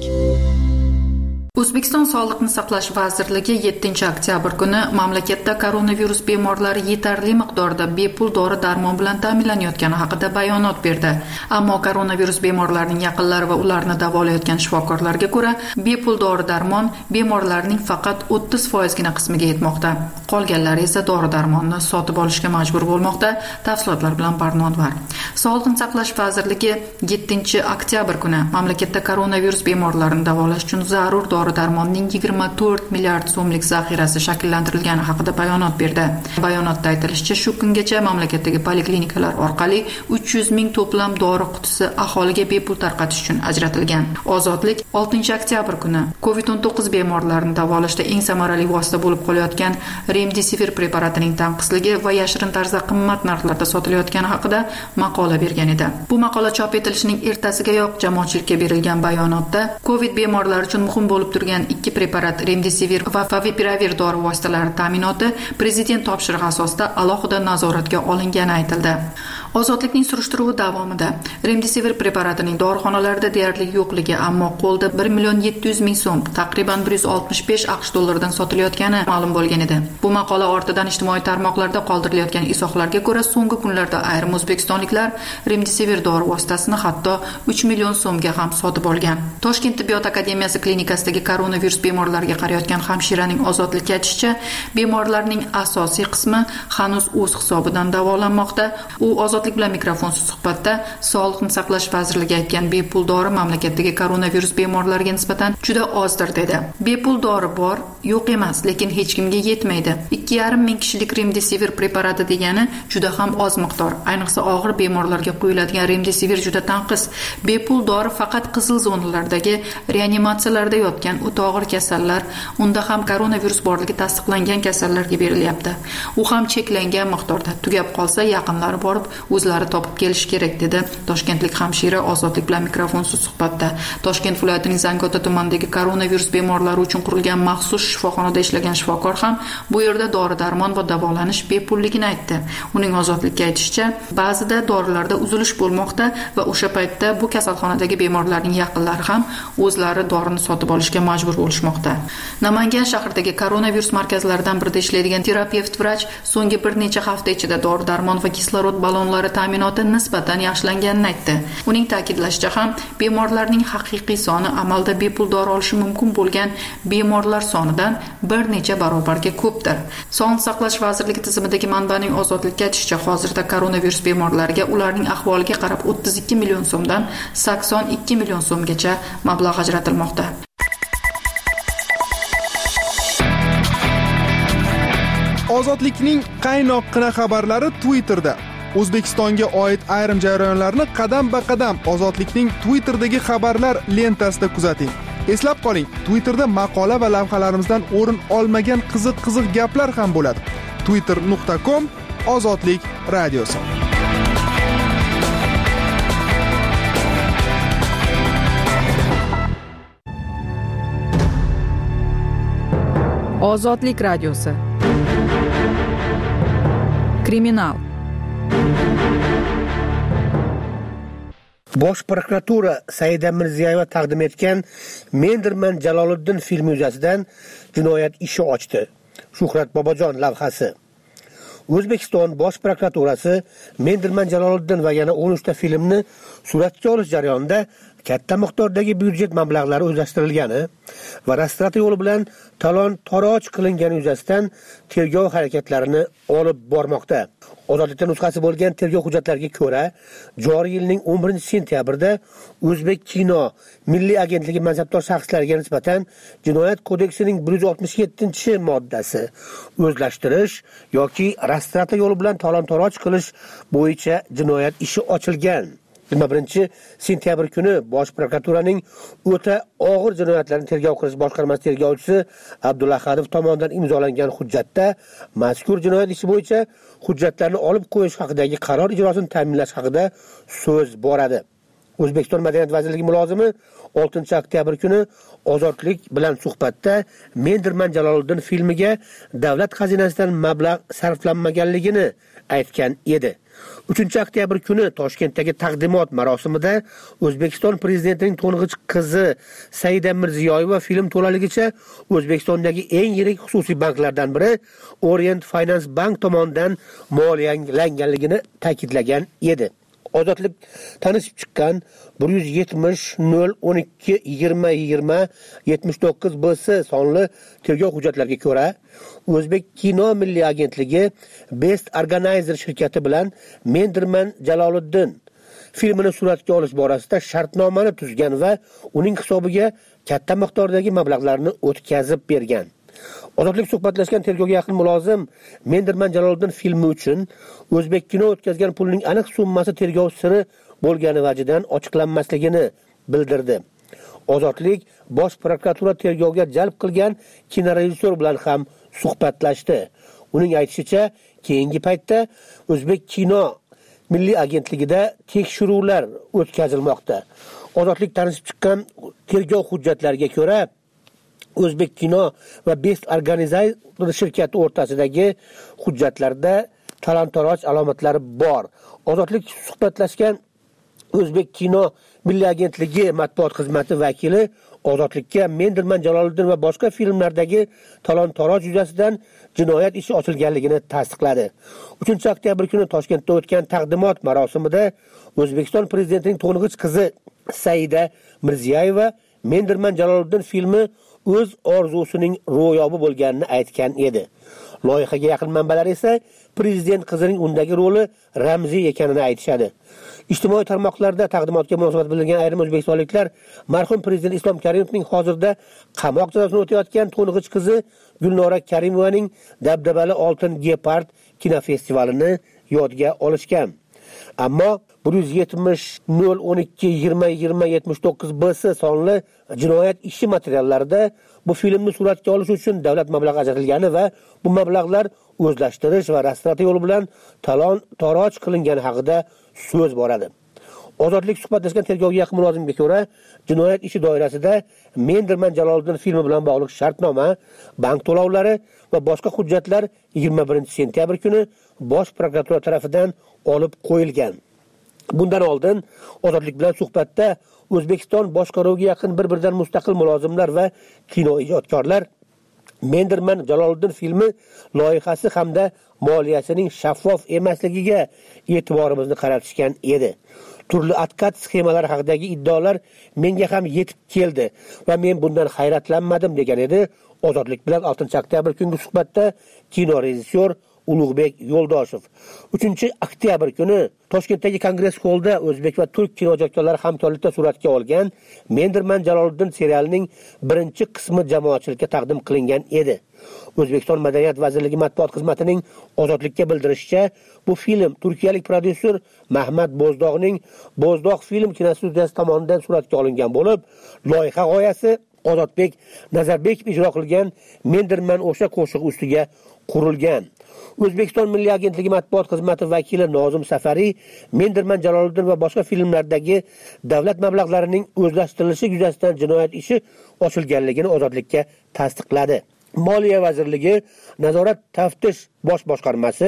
O'zbekiston Sog'liqni saqlash vazirligi 7-oktyabr kuni mamlakatda koronavirus bemorlari yetarli miqdorda bepul dori-darmon bilan ta'minlanayotgani haqida bayonot berdi. Ammo koronavirus bemorlarining yaqinlari va ularni davolayotgan shifokorlarga ko'ra, bepul dori-darmon bemorlarning faqat 30% gina qismiga yetmoqda. Qolganlari esa dori-darmonni sotib olishga majbur bo'lmoqda. Tafsilotlar bilan Barnonvar. Sog'liqni saqlash vazirligi 7-oktyabr kuni mamlakatda koronavirus bemorlarini davolash uchun zarur dori-darmonning 24 milliard so'mlik zaxirasi shakllantirilgani haqida bayonot berdi. Bayonotda aytilishicha, shu kungacha mamlakatdagi poliklinikalar orqali 300 ming to'plam dori qutisi aholiga bepul tarqatish uchun ajratilgan. Ozodlik 6-oktyabr kuni COVID-19 bemorlarini davolashda eng samarali vosita bo'lib qolayotgan Remdesivir preparatining tanqisligi va yashirin tarzda qimmat narxlarda sotilayotgani haqida maqola bergan edi. Bu maqola chop etilishining ertasigayoq jamoatchilikka berilgan bayonotda COVID bemorlari uchun muhim bo'lib turgan 2 preparat Remdesivir va Favipiravir dori vositalari ta'minoti prezident topshirig'i asosida alohida nazoratga olingani aytildi. Ozodlikning surishtiruvi davomida Remdesivir preparatining dorixonalarda deyarli yo'qligi, ammo qo'lda 1,7 million so'm, taqriban 165 AQSh dollaridan sotilayotgani ma'lum bo'lgan edi. Bu maqola ortidan ijtimoiy tarmoqlarda qoldirilayotgan izohlarga ko'ra, so'nggi kunlarda ayrim o'zbekistonliklar Remdesivir dori vositasini hatto 3 million so'mga ham sotib olgan. Toshkent tibbiyot akademiyasi klinikasidagi koronavirus bemorlariga qarayotgan hamshiraning Ozodlikka aytishicha, bemorlarning asosiy qismi hanuz o'z hisobidan davolanmoqda. U Ozodlik bilan mikrofonsiz suhbatda Sog'liqni saqlash vazirligi aytgan bepul dori mamlakatdagi koronavirus bemorlariga nisbatan juda ozdir dedi. Bepul dori bor, yo'q emas, lekin hech kimga yetmaydi. 2,5 ming kishilik Remdesivir preparati degani juda ham oz miqdor. Ayniqsa og'ir bemorlarga qo'yiladigan Remdesivir juda tanqis. Bepul dori faqat qizil zonalardagi reanimatsiyalarda yotgan o'ta og'ir kasallar, unda ham koronavirus borligi tasdiqlangan kasallarga berilyapti. U ham cheklangan miqdorda. Tugab qolsa, yaqinlari borib o'zlari topib kelish kerak, dedi toshkentlik hamshira Ozodlik bilan mikrofonsiz suhbatda. Toshkent viloyatining Zangiota tumanidagi koronavirus bemorlari uchun qurilgan maxsus shifoxonada ishlagan shifokor ham bu yerda dori-darmon va davolanish bepulligini aytdi. Uning Ozodlikka aytishicha, ba'zida dorilarda uzilish bo'lmoqda va o'sha paytda bu kasalxonadagi bemorlarning yaqinlari ham o'zlari dorini sotib olishga majbur bo'lishmoqda. Namangan shahridagi koronavirus markazlaridan birida ishlaydigan terapevt vrach so'nggi bir necha hafta ichida dori-darmon va kislorod ballonlari ta'minoti nisbatan yaxshilanganini aytdi. Uning ta'kidlashicha ham bemorlarning haqiqiy soni amalda bepul dori olishi mumkin bo'lgan bemorlar sonidan bir necha barobarga ko'pdir. Sog'liqni saqlash vazirligi tizimidagi manbaning Ozodlikka aytishicha, hozirda koronavirus bemorlariga ularning ahvoliga qarab 32 million so'mdan 82 million so'mgacha mablag' ajratilmoqda. Ozodlikning qaynoqqina xabarlari Twitterda. O'zbekistonga oid ayrim jarayonlarni qadam-ba-qadam Ozodlikning Twitterdagi xabarlar lentasida kuzating. Eslab qoling, Twitterda maqola va lavhalarimizdan o'rin olmagan qiziq gaplar ham bo'ladi. twitter.com Ozodlik radiosi. Ozodlik radiosi. Kriminal. Bosh prokuratura Saida Mirziyoyeva taqdim etgan Mendirman Jaloliddin filmi yuzasidan jinoyat ishi ochdi. Shuhrat Bobojon lavhasi. O'zbekiston Bosh prokuraturasi Mendirman Jaloliddin va yana 13 ta filmni suratga olish jarayonida katta miqdordagi byudjet mablag'lari o'zlashtirilgani va rastrata yo'li bilan talon-toroj qilingani yuzasidan tergov harakatlarini olib bormoqda. Ozodlikda nusxasi bo'lgan tergov hujjatlariga ko'ra, joriy yilning 11-sentyabrda O'zbek kino milliy agentligi mansabdor shaxslariga nisbatan Jinoyat kodeksining 167-moddasi o'zlashtirish yoki rastrata yo'li bilan talon-toroj qilish bo'yicha jinoyat ishi ochilgan. 21-sentyabr kuni Bosh prokuraturaning o'ta og'ir jinoyatlarni tergov qilish boshqarmasi tergovchisi Abdulla Xadov tomonidan imzolangan hujjatda mazkur jinoyat ishi bo'yicha hujjatlarni olib qo'yish haqidagi qaror ijrosini ta'minlash haqida so'z boradi. O'zbekiston Madaniyat vazirligi mulozimi 6-oktyabr kuni Ozodlik bilan suhbatda Mendirman Jaloliddin filmiga davlat xazinasidan mablag' sarflanmaganligini aytgan edi. 3-oktyabr kuni Toshkentdagi taqdimot marosimida O'zbekiston prezidentining to'ng'ich qizi Saida Mirziyoyeva film to'laligicha O'zbekistondagi eng yirik xususiy banklardan biri Orient Finance Bank tomonidan moliyalanganligini ta'kidlagan edi. Ozodlik tanishib chiqqan 170-012-20-20-79 BS sonli tergov hujjatlariga ko'ra, O'zbek kino milliy agentligi Best Organizer shirkati bilan Mendirman Jaloliddin filmini suratga olish borasida shartnomani tuzgan va uning hisobiga katta miqdordagi mablag'larni o'tkazib bergan. Ozodlik suhbatlashgan tergovga yaqin mulozim Mendirman Jaloliddin filmi uchun O'zbek kino o'tkazgan pulning aniq summasi tergov siri bo'lgani vajidan ochiqlanmasligini bildirdi. Ozodlik Bosh prokuratura tergovga jalb qilgan kinorejissyor bilan ham suhbatlashdi. Uning aytishicha, keyingi paytda O'zbek kino milliy agentligida tekshiruvlar o'tkazilmoqda. Ozodlik tanishib chiqqan tergov hujjatlariga ko'ra, O'zbek kino va Best Organizer shirkati o'rtasidagi hujjatlarda talon-toroj alomatlari bor. Ozodlik suhbatlashgan O'zbek kino milliy agentligi matbuot xizmati vakili Ozodlikka Mendirman Jaloliddin va boshqa filmlardagi talon-toroj yuzasidan jinoyat ishi ochilganligini tasdiqladi. 3-oktyabr kuni Toshkentda o'tgan taqdimot marosimida O'zbekiston prezidentining to'ng'ich qizi Saida Mirziyoyeva Mendirman Jaloliddin filmi o'z orzusining ro'yobi bo'lganini aytgan edi. Loyihaga yaqin manbalar esa prezident qizining undagi roli ramziy ekanini aytishadi. Ijtimoiy tarmoqlarda taqdimotga munosabat bildirgan ayrim o'zbekistonliklar marhum prezident Islom Karimovning hozirda qamoq jazosini o'tayotgan to'ng'ich qizi Gulnora Karimovaning dabdabali Oltin Gepard kinofestivalini yodga olishgan. Ammo 170-012-20-20-79 BS sonli jinoyat ishi materiallarida bu filmni suratga olish uchun davlat mablag'i ajratilgani va bu mablag'lar o'zlashtirish va restavratsiya yo'li bilan talon-toroj qilingani haqida so'z boradi. Ozodlik suhbatlashgan tergovga yaqin mulozimga ko'ra, jinoyat ishi doirasida Mendirman Jaloliddin filmi bilan bog'liq shartnoma, bank to'lovlari va boshqa hujjatlar 21-sentyabr kuni Bosh prokuratura tomonidan olib qo'yilgan. Bundan oldin Ozodlik bilan suhbatda O'zbekiston boshqaruviga yaqin bir-biridan mustaqil mulozimlar va kino ijodkorlar Mendirman Jaloliddin filmi loyihasi hamda moliyasining shaffof emasligiga e'tiborimizni qaratishgan edi. Turli atkat sxemalar haqidagi iddaolar menga ham yetib keldi va men bundan hayratlanmadim degan edi Ozodlik bilan 6-oktyabr kungi suhbatda kino rejissyor Ulug'bek Yo'ldoshev. 3-oktyabr kuni Toshkentdagi Kongress xollida o'zbek va turk kino ijodkorlari hamkorlikda suratga olgan Mendirman Jaloliddin serialining birinchi qismi jamoatchilikka taqdim qilingan edi. O'zbekiston Madaniyat vazirligi matbuot xizmatining Ozodlikka bildirishicha, bu film turkiyalik prodyuser Mahmad Bo'zdog'ning Bo'zdog film kinostudiyasi tomonidan suratga olingan bo'lib, loyiha g'oyasi Ozodbek Nazarbekov ijro qilgan Mendirman o'sha qo'shiq ustiga qurilgan. O'zbekiston Milliy agentligi matbuot xizmati vakili Nozim Safari Mendirman Jaloliddin va boshqa filmlardagi davlat mablag'larining o'zlashtirilishi yuzasidan jinoyat ishi ochilganligini Ozodlikka tasdiqladi. Moliya vazirligi Nazorat taftish bosh boshqarmasi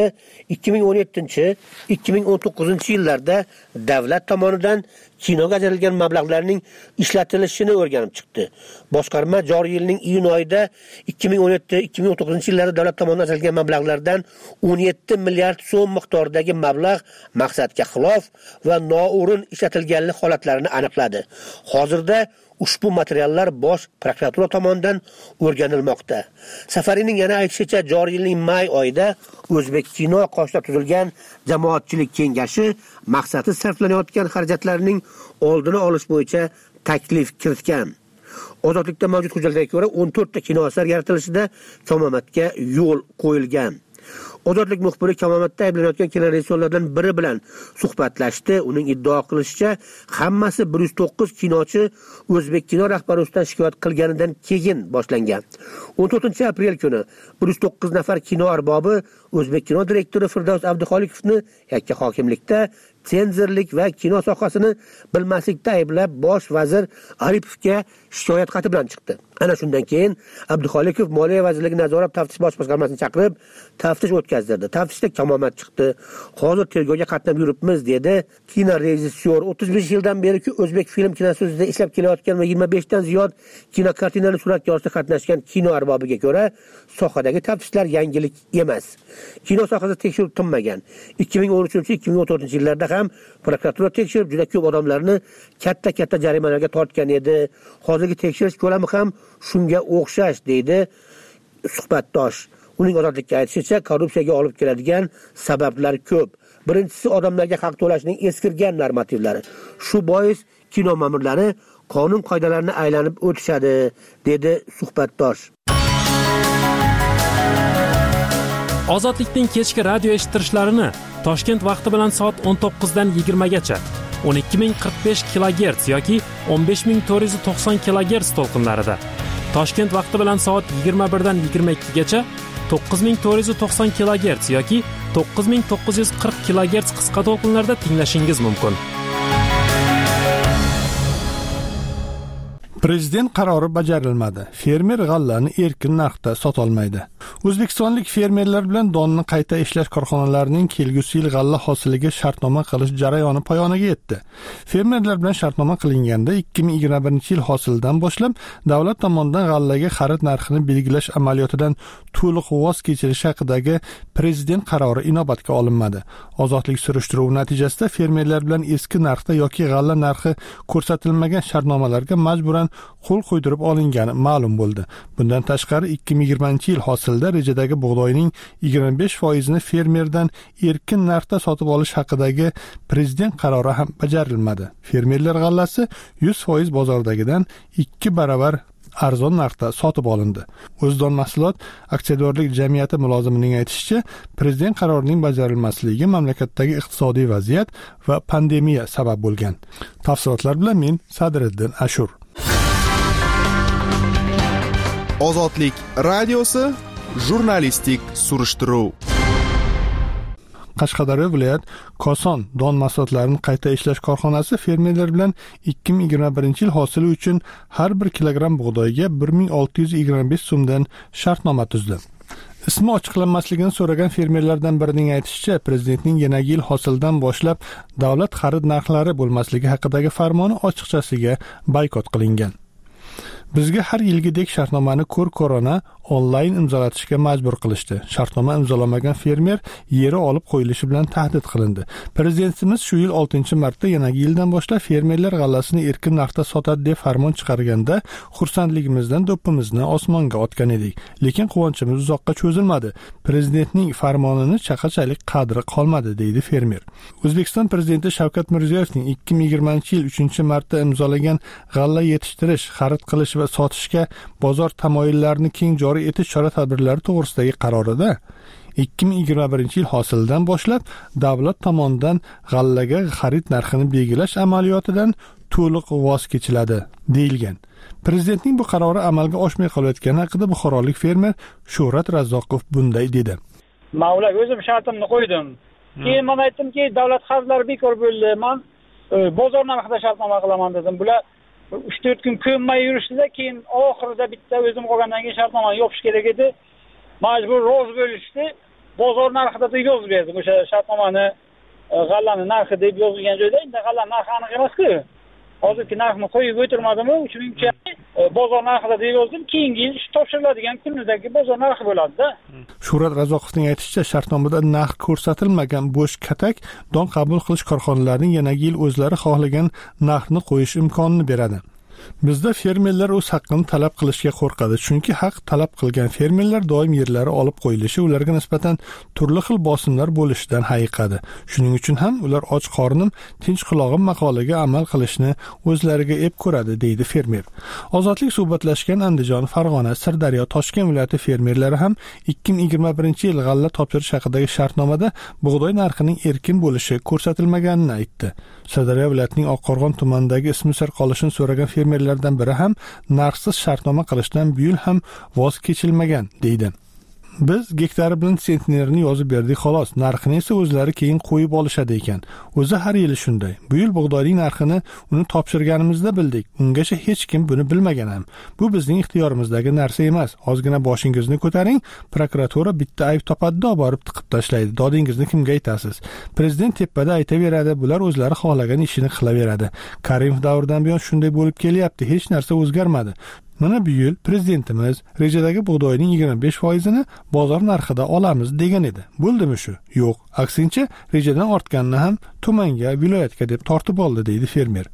2017-2019 yillarda davlat tomonidan kinoga ajratilgan mablag'larning ishlatilishini o'rganib chiqdi. Boshqarma joriy yilning iyun oyida 2017-2019 yillarda davlat tomonidan ajratilgan mablag'lardan 17 milliard so'm miqdoridagi mablag' maqsadga xilof va noo'rin ishlatilganlik holatlarini aniqladi. Hozirda ushbu materiallar Bosh prokuratura tomonidan o'rganilmoqda. Safarining yana aytishicha, joriy yilning may oyida O'zbek kino qoshida tuzilgan jamoatchilik kengashi maqsadi sarflanayotgan xarajatlarning oldini olish bo'yicha taklif kiritgan. Ozodlikda mavjud hujjatlarga ko'ra 14 ta kino asar yaratilishida kamomatga yo'l qo'yilgan. Ozodlik muxbiri kamomatda ayblanayotgan kinorejissyorlardan biri bilan suhbatlashdi. Uning iddao qilishicha, hammasi 109 kinochi O'zbek kino rahbari ustidan shikoyat qilganidan keyin boshlangan. 14-aprel kuni 109 nafar kino arbobi O'zbek kino direktori Firdavs Abduxoliqovni yakka hokimlikda senzorlik va kino sohasini bilmaslikda ayblab bosh vazir Aripovga shikoyat xati bilan chiqdi. Ana shundan keyin Abduxoliqov Moliya vazirligi nazorat taftish bosh boshqarmasini chaqirib, taftish o'tkazdirdi. Taftishda kamomat chiqdi. Hozir tergovga qatnab yuribmiz dedi kino rejissyor. 35 yildan beri O'zbek film kinostudiyasida ishlab kelayotgan va 25 dan ziyod kino kartinalarni suratga olishda qatnashgan kino arbobiga ko'ra, sohadagi taftishlar yangilik emas. Kino sohasida tekshiruv tinmagan. 2013-2014 yillarda ham prokuratura tekshirib juda ko'p odamlarni katta jarimalarga tortgan edi. Hozirgi tekshirish ko'lami ham shunga o'xshash deydi suhbatdosh. Uning Ozodlikka aytishicha, korrupsiyaga olib keladigan sabablar ko'p. Birinchisi odamlarga haq to'lashning eskirgan normativlari. Shu bois kino ma'murlari qonun qoidalarini aylanib o'tishadi, dedi suhbatdosh. Ozodlikning kechki radio eshittirishlarini Toshkent vaqti bilan soat 19 dan 20 gacha 12045 kHz yoki 15490 kHz to'lqinlarida, Toshkent vaqti bilan soat 21 dan 22 gacha 9490 kHz yoki 9940 kHz qisqa to'lqinlarda tinglashingiz mumkin. Prezident qarori bajarilmadi. Fermer g'allani erkin narxda sota olmaydi. O'zbekistonlik fermerlar bilan donni qayta ishlash korxonalarining kelgusi yil g'alla hosiliga shartnoma qilish jarayoni poyoniga yetdi. Fermerlar bilan shartnoma qilinganda 2021 yil hosilidan boshlab davlat tomonidan g'allaga xarid narxini belgilash amaliyotidan to'liq voz kechirish haqidagi prezident qarori inobatga olinmadi. Ozodlik surishtiruvi natijasida fermerlar bilan eski narxda yoki g'alla narxi ko'rsatilmagan shartnomalarga majburan qo'l qo'ydirib olingani ma'lum bo'ldi. Bundan tashqari 2020 yil hosilda rejadagi bug'doyning 25% fermerdan erkin narxda sotib olish haqidagi prezident qarori ham bajarilmadi. Fermerlar g'allasi 100% bozordagidan 2 baravar arzon narxda sotib olindi. O'zdon mahsulot aksiyadorlik jamiyati mulozimining aytishicha, prezident qarorining bajarilmasligi mamlakatdagi iqtisodiy vaziyat va pandemiya sabab bo'lgan. Tafsilotlar bilan men Sadriddin Ashur. Ozodlik radiosi jurnalistik surishtiruv. Qashqadaryo viloyat Koson don mahsulotlarini qayta ishlash korxonasi fermerlar bilan 2021 yil hosili uchun har 1 kilogramm bug'doyga 1625 so'mdan shartnoma tuzdi. Ismi ochiqlanmasligini so'ragan fermerlardan birining aytishicha, prezidentning yangi yil hosilidan boshlab davlat xarid narxlari bo'lmasligi haqidagi farmoni ochiqchasiga boykot qilingan. Bizga har yilgidek shartnomani ko'rona onlayn imzolatishga majbur qilishdi. Shartnoma imzolamagan fermer yeri olib qo'yilishi bilan tahdid qilindi. Prezidentimiz shu yil 6-martda yangi yildan boshlab fermerlar g'allasini erkin narxda sotadi deb farmon chiqarganda xursandligimizdan do'ppimizni osmonga otgan edik. Lekin quvonchimiz uzoqqa cho'zilmadi. Prezidentning farmonini chaqachalik qadri qolmadi, deydi fermer. O'zbekiston prezidenti Shavkat Mirziyoyevning 2020 yil 3-martda imzolagan g'alla yetishtirish, xarid qilish va sotishga bozor tamoyillarini keng joriy etish chora-tadbirlari to'g'risidagi qarorida 2021 yil hosilidan boshlab davlat tomonidan g'allaga xarid narxini belgilash amaliyotidan to'liq voz kechiladi deyilgan. Prezidentning bu qarori amalga oshmay qolayotgani haqida buxorolik fermer Shuhrat Razzoqov bunday dedi. Men ularga o'zim shartimni qo'ydim. Keyin men aytdimki, davlat xaridlari bekor bo'ldi. Men bozor narxida shartnoma qilaman dedim. Bular 3-4 kun ko'nmay yurishdida, keyin oxirida bitta o'zim qolgandan keyin shartnomani yopish kerak edi. Majbur roz bo'lishdi. Bozor narxida deb yozib berdim. O'sha shartnomani g'allani narxi deb yozilgan joyda endi g'alla narxi aniq emas-ku. Hozirgi narxni qo'yib o'tirmadim, shuning uchun bozor narxida deb yozdim. Keyingi yil topshiriladigan kunidagi bozor narxi bo'ladi-da. Shuhrat Razoqovning aytishicha, shartnomada narx ko'rsatilmagan bo'sh katak don qabul qilish korxonalarining yangi yil o'zlari xohlagan narxni qo'yish imkonini beradi. Bizda fermerlar o'z haqqini talab qilishga qo'rqadi, chunki haq talab qilgan fermerlar doim yerlari olib qo'yilishi ularga nisbatan turli xil bosimlar bo'lishidan hayiqadi. Shuning uchun ham ular och qornim, tinch qulog'im maqolaga amal qilishni o'zlariga ep ko'radi, deydi fermer. Ozodlik suhbatlashgan Andijon, Farg'ona, Sirdaryo, Toshkent viloyati fermerlari ham 2021 yil g'alla topshirish haqidagi shartnomada bug'doy narxining erkin bo'lishi ko'rsatilmaganini aytdi. Sirdaryo viloyatining Oqqo'rg'on tumanidagi ismi sir qolishini so'ragan fermerlardan biri ham narxsiz shartnoma qilishdan bu yil ham voz kechilmagan, deydi. Biz gektari bilan sentnerni yozib berdik xolos, narxini esa o'zlari keyin qo'yib olishadi ekan. O'zi har yili shunday. Bu yil bug'doyning narxini uni topshirganimizda bildik. Ungacha hech kim buni bilmagan ham. Bu bizning ixtiyorimizdagi narsa emas. Ozgina boshingizni ko'taring, prokuratura bitta ayb topadi, borib tiqib tashlaydi. Dodingizni kimga aytasiz? Prezident tepada aytaveradi, bular o'zlari xohlagan ishini qilaveradi. Karimov davridan buyon shunday bo'lib kelyapti, hech narsa o'zgarmadi. Mana bu yil prezidentimiz rejadagi bug'doyning 25%ni bozor narxida olamiz degan edi. Bo'ldimi shu? Yo'q, aksincha rejadan ortganini ham tumanga, viloyatga deb tortib oldi, deydi fermer.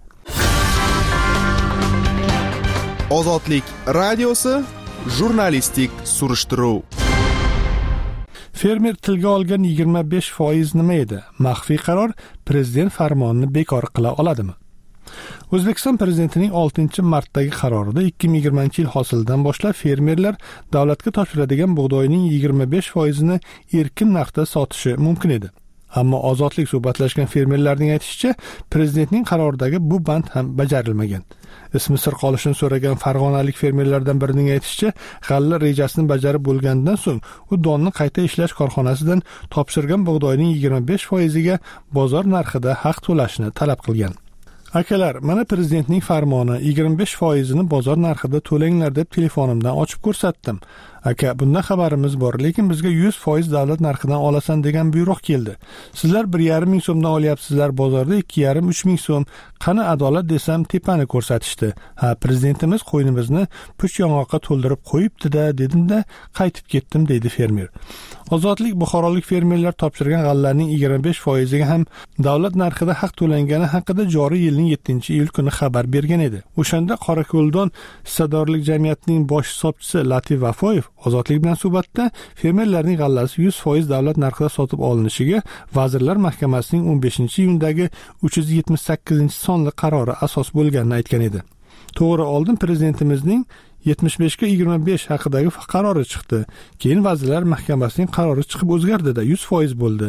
Ozodlik radiosi jurnalistik surishtiruv. Fermer tilga olgan 25% nima edi? Maxfiy qaror prezident farmonini bekor qila oladimi? O'zbekiston prezidentining 6-martdagi qarorida 2020 yil hosilidan boshlab fermerlar davlatga topshiradigan bug'doyning 25%ni erkin narxda sotishi mumkin edi. Ammo ozodlik suhbatlashgan fermerlarning aytishicha, prezidentning qaroridagi bu band ham bajarilmagan. Ismi sir qolishini so'ragan farg'onalik fermerlardan birining aytishicha, g'alla rejasini bajarib bo'lgandan so'ng u donni qayta ishlash korxonasidan topshirgan bug'doyning 25%ga bozor narxida haq to'lashni talab qilgan. Akalar, mana prezidentning farmoni 25%ni bozor narxida to'langlar deb telefonimdan ochib ko'rsatdim. Aka, bundan xabarimiz bor, lekin bizga 100% davlat narxidan olasan degan buyruq keldi. Sizlar 1,5 ming so'mdan olyapsizlar, bozorda 2,5-3 ming so'm. Qani adolat desam, tepani ko'rsatishdi. Ha, prezidentimiz qo'ynimizni puch yong'oqqa to'ldirib qo'yibdi-da, dedim-da, qaytib ketdim, deydi fermer. Ozodlik buxorolik fermerlar topshirgan g'allaning 25%ga ham davlat narxida haq to'langani haqida joriy yilning 7-iyul kuni xabar bergan edi. O'shanda Qorako'ldon hissadorlik jamiyatining bosh hisobchisi Latif Vafoyev Ozodlik bilan suhbatda fermerlarning g'allasi 100% davlat narxida sotib olinishiga Vazirlar Mahkamasining 15-iyundagi 378-sonli qarori asos bo'lganini aytgan edi. To'g'ri, oldin prezidentimizning 75 ga 25 haqidagi qarori chiqdi. Keyin Vazirlar Mahkamasining qarori chiqib o'zgardida 100% bo'ldi.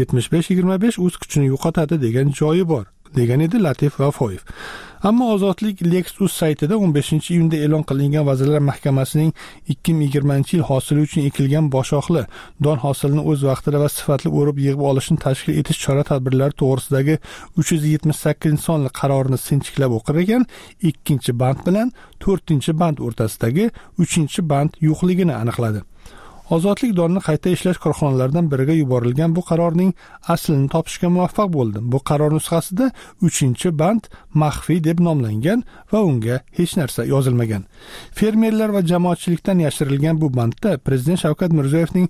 75-25 o'z kuchini yo'qotadi degan joyi bor, degan edi Latif Vafoyev. Ammo Ozodlik Lexus saytida 15-iyunda e'lon qilingan Vazirlar Mahkamasining 2020-yil hosili uchun ekilgan boshoqli don hosilini o'z vaqtida va sifatli o'rib yig'ib olishni tashkil etish chora-tadbirlari to'g'risidagi 378-sonli qarorini sinchiklab o'qir ekan, 2-band bilan 4-band o'rtasidagi 3-band yo'qligini aniqladi. Ozodlik donni qayta ishlash korxonalaridan biriga yuborilgan bu qarorning aslini topishga muvaffaq bo'ldi. Bu qaror nusxasida 3-band maxfiy deb nomlangan va unga hech narsa yozilmagan. Fermerlar va jamoatchilikdan yashirilgan bu bandda Prezident Shavkat Mirziyoyevning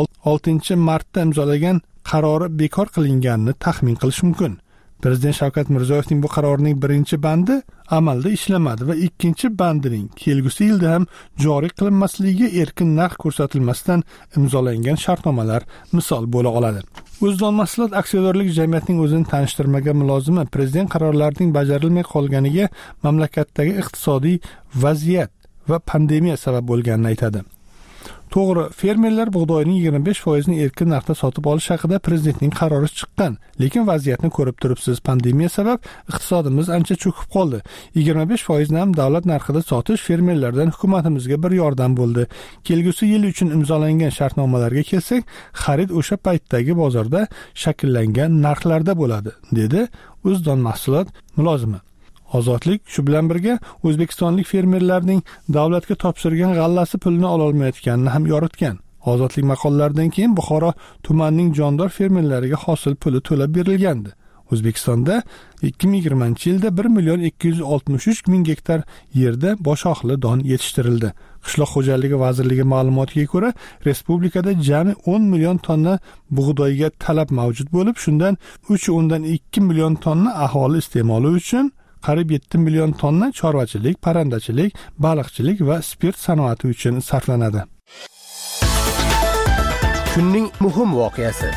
6-martda imzolagan qarori bekor qilinganini taxmin qilish mumkin. Prezident Shavkat Mirziyoyevning bu qarorining 1-bandi amalda ishlamadi va 2-bandining kelgusi yilda ham joriy qilinmasligiga erkin narx ko'rsatilmasdan imzolangan shartnomalar misol bo'la oladi. O'zdon mahsulot aksiyadorlik jamiyatining o'zini tanishtirmagan mulozimi prezident qarorlarining bajarilmay qolganiga mamlakatdagi iqtisodiy vaziyat va pandemiya sabab bo'lganini aytadi. To'g'ri, fermerlar bug'doyning 25% ni erkin narxda sotib olish haqida prezidentning qarori chiqqan, lekin vaziyatni ko'rib turibsiz, pandemiya sabab iqtisodimiz ancha cho'kib qoldi. 25% ni ham davlat narxida sotish fermerlardan hukumatimizga bir yordam bo'ldi. Kelgusi yil uchun imzolangan shartnomalarga kelsak, xarid o'sha paytdagi bozorda shakllangan narxlarda bo'ladi, dedi O'zdon mahsulot mulozimi. Ozodlik shu bilan birga o'zbekistonlik fermerlarning davlatga topshirgan g'allasi pulini ola olmayotganini ham yoritgan. Ozodlik maqollaridan keyin Buxoro tumanining jondor fermerlariga hosil puli to'lab berilgandi. O'zbekistonda 2020-yilda 1,263,000 gektar yerda boshoqli don yetishtirildi. Qishloq xo'jaligi vazirligi ma'lumotiga ko'ra, respublikada jami 10 million tonna bug'doyga talab mavjud bo'lib, shundan 3,2 million tonna aholi iste'moli uchun, qariyb 7 million tonna chorvachilik, parrandachilik, baliqchilik va spirt sanoati uchun sarflanadi. Kunning muhim voqeasi.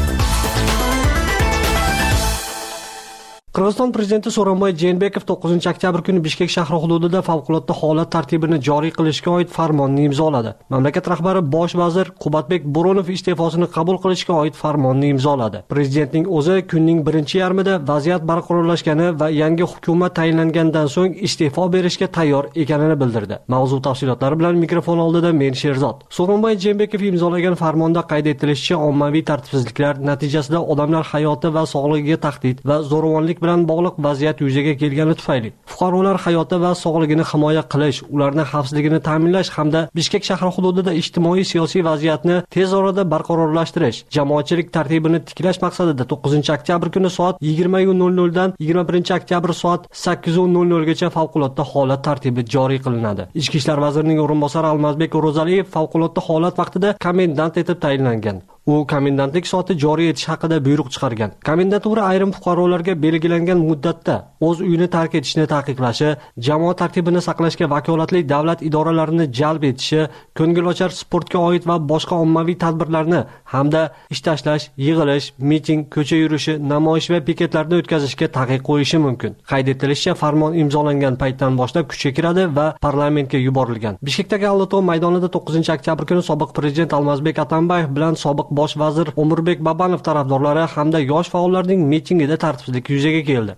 Qirg'iziston prezidenti So'ronboy Jeenbekov 9-oktyabr kuni Bishkek shahri hududida favqulodda holat tartibini joriy qilishga oid farmonni imzoladi. Mamlakat rahbari bosh vazir Qubatbek Bo'ronov iste'fosini qabul qilishga oid farmonni imzoladi. Prezidentning o'zi kunning birinchi yarmida vaziyat barqarorlashgani va yangi hukumat tayinlangandan so'ng iste'fo berishga tayyor ekanini bildirdi. Mavzu tafsilotlari bilan mikrofon oldida men Sherzod. So'ronboy Jeenbekov imzolagan farmonda qayd etilishicha, ommaviy tartibsizliklar natijasida odamlar hayoti va sog'ligiga tahdid va zo'ravonlik bilan bog'liq vaziyat yuzaga kelgani tufayli fuqarolar hayoti va sog'ligini himoya qilish, ularning xavfsizligini ta'minlash hamda Bishkek shahri hududida ijtimoiy-siyosiy vaziyatni tez orada barqarorlashtirish, jamoatchilik tartibini tiklash maqsadida 9-oktyabr kuni soat 20:00 dan 21-oktyabr soat 8:00 gacha favqulodda holat tartibi joriy qilinadi. Ichki ishlar vazirining o'rinbosari Almazbek Ro'zaliyev favqulodda holat vaqtida komendant etib tayinlangan. U komendantlik soati joriy etish haqida buyruq chiqargan. Komendatura ayrim fuqarolarga belgilangan muddatda o'z uyini tark etishni taqiqlashi, jamoat tartibini saqlashga vakolatli davlat idoralarini jalb etishi, ko'ngilochar sportga oid va boshqa ommaviy tadbirlarni hamda ish tashlash, yig'ilish, miting, ko'cha yurishi, namoyish va piketlarni o'tkazishga taqiq qo'yishi mumkin. Qayd etilishicha, farmon imzolangan paytdan boshlab kuchga kiradi va parlamentga yuborilgan. Bishkekdagi Alloto maydonida 9-oktyabr kuni sobiq prezident Almazbek Atambayev bilan sobiq bosh vazir Umurbek Babanov tarafdorlari hamda yosh faollarning mitingida tartibsizlik yuzaga keldi.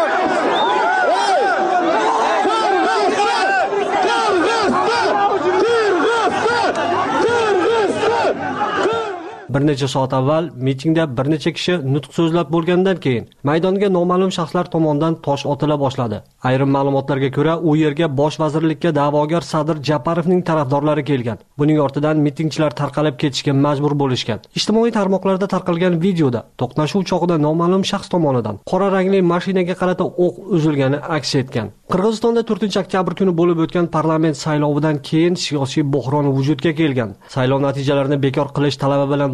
Bir necha soat avval mitingda bir necha kishi nutq so'zlab bo'lgandan keyin maydonga noma'lum shaxslar tomonidan tosh otila boshladi. Ayrim ma'lumotlarga ko'ra, u yerga bosh vazirlikka da'vogar Sadir Japarovning tarafdorlari kelgan. Buning ortidan mitingchilar tarqalib ketishga majbur bo'lishgan. Ijtimoiy tarmoqlarda tarqalgan videoda to'qnashuv chog'ida noma'lum shaxs tomonidan qora rangli mashinaga qarata o'q uzilgani aks etgan. Qirg'izistonda 4-oktyabr kuni bo'lib o'tgan parlament saylovidan keyin siyosiy bo'hron vujudga kelgan. Saylov natijalarini bekor qilish talabi bilan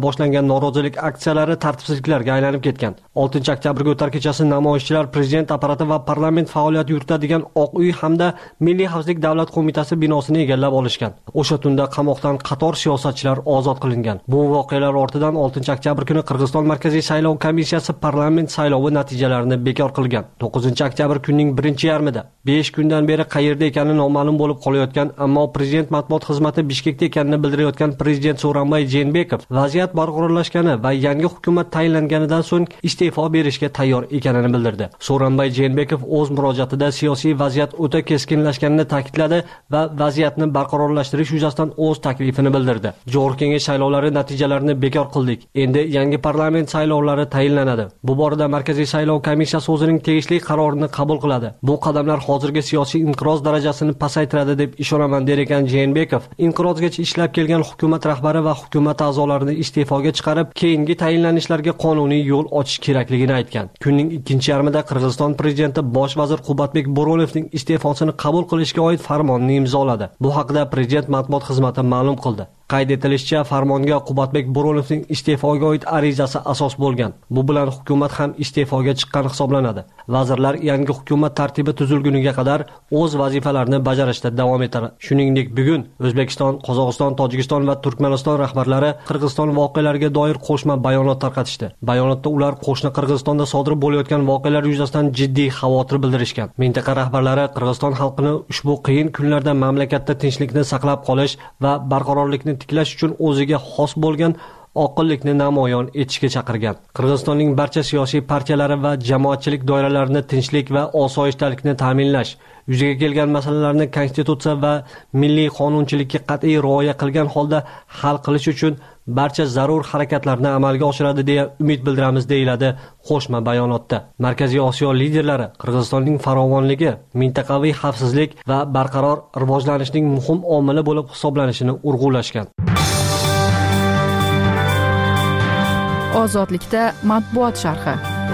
boshlangan norozilik aksiyalari tartibsizliklarga aylanib ketgan. 6-oktyabrga o'tar kechasi namoyishchilar prezident apparati va parlament faoliyat yuritadigan Oq uy hamda Milliy xavfsizlik davlat qo'mitasi binosini egallab olishgan. O'sha tunda qamoqdan qator siyosatchilar ozod qilingan. Bu voqealar ortidan 6-oktyabr kuni Qirg'iziston Markaziy saylov komissiyasi parlament saylovi natijalarini bekor qilgan. 9-oktyabr kunning birinchi yarmida 5 kundan beri qayerda ekani noma'lum bo'lib qolayotgan, ammo prezident matbuot xizmati Bishkekda ekanini bildirayotgan prezident Sooronbay Jeenbekov vaziyat barqarorlashgani va yangi hukumat tayinlanganidan so'ng iste'fo berishga tayyor ekanini bildirdi. Sooronbay Jeenbekov o'z murojaatida siyosiy vaziyat o'ta keskinlashganini ta'kidladi va vaziyatni barqarorlashtirish yuzasidan o'z taklifini bildirdi. Jo'g'ri kengash saylovlari natijalarini bekor qildik. Endi yangi parlament saylovlari tayinlanadi. Bu borada Markaziy saylov komissiyasi o'zining tegishli qarorini qabul qiladi. Bu qadamlar hozirgi siyosiy inqiroz darajasini pasaytiradi deb ishonaman der ekan Jeenbekov. Inqirozgacha ishlab kelgan hukumat rahbari va hukumat a'zolarini iste'foga chiqarib, keyingi tayinlanishlarga qonuniy yo'l ochish kerakligini aytgan. Kunning ikkinchi yarmida Qirg'iziston prezidenti bosh vazir Qubadbek Bo'ronovning iste'fosini qabul qilishga oid farmonni imzoladi. Bu haqda prezident matbuot xizmati ma'lum qildi. Qayd etilishicha, farmonga Qubadbek Bo'ronovning iste'foga oid arizasi asos bo'lgan. Bu bilan hukumat ham iste'foga chiqqan hisoblanadi. Vazirlar yangi hukumat tartibi tuzilguniga qadar o'z vazifalarini bajarishda davom etadi. Shuningdek, bugun O'zbekiston, Qozog'iston, Tojikiston va Turkmaniston rahbarlari Qirg'iziston voqealariga doir qo'shma bayonot tarqatishdi. Bayonotda ular qo'shni Qirg'izistonda sodir bo'layotgan voqealar yuzasidan jiddiy xavotir bildirishgan. Mintaqa rahbarlari Qirg'iziston xalqini ushbu qiyin kunlarda mamlakatda tinchlikni saqlab qolish va barqarorlikni tiklash uchun o'ziga xos bo'lgan oqillikni namoyon etishga chaqirgan. Qirg'izistonning barcha siyosiy partiyalari va jamoatchilik doiralarini tinchlik va osoyishtalikni ta'minlash, yuzaga kelgan masalalarni konstitutsiya va milliy qonunchilikka qat'iy rioya qilgan holda hal qilish uchun barcha zarur harakatlarni amalga oshiradi deya umid bildiramiz, deyiladi qo'shma bayonotda. Markaziy Osiyo liderlari Qirg'izistonning farovonligi, mintaqaviy xavfsizlik va barqaror rivojlanishning muhim omili bo'lib hisoblanishini urg'ulashgan. Ozodlikda matbuot sharhi.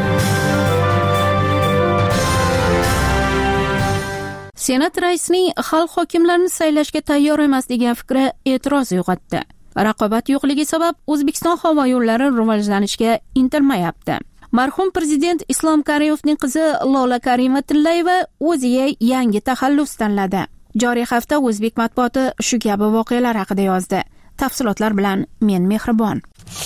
Senat raisining xalq hokimlarini saylashga tayyor emas degan fikri e'tiroz uyg'otdi. Raqobat yo'qligi sabab O'zbekiston havo yo'llari rivojlanishga intilmayapti. Marhum prezident Islom Karimovning qizi Lola Karimova-Tillayeva o'ziga yangi taxallus tanladi. Joriy hafta o'zbek matbuoti shu kabi voqealar haqida yozdi. Tafsilotlar bilan men Mehribon.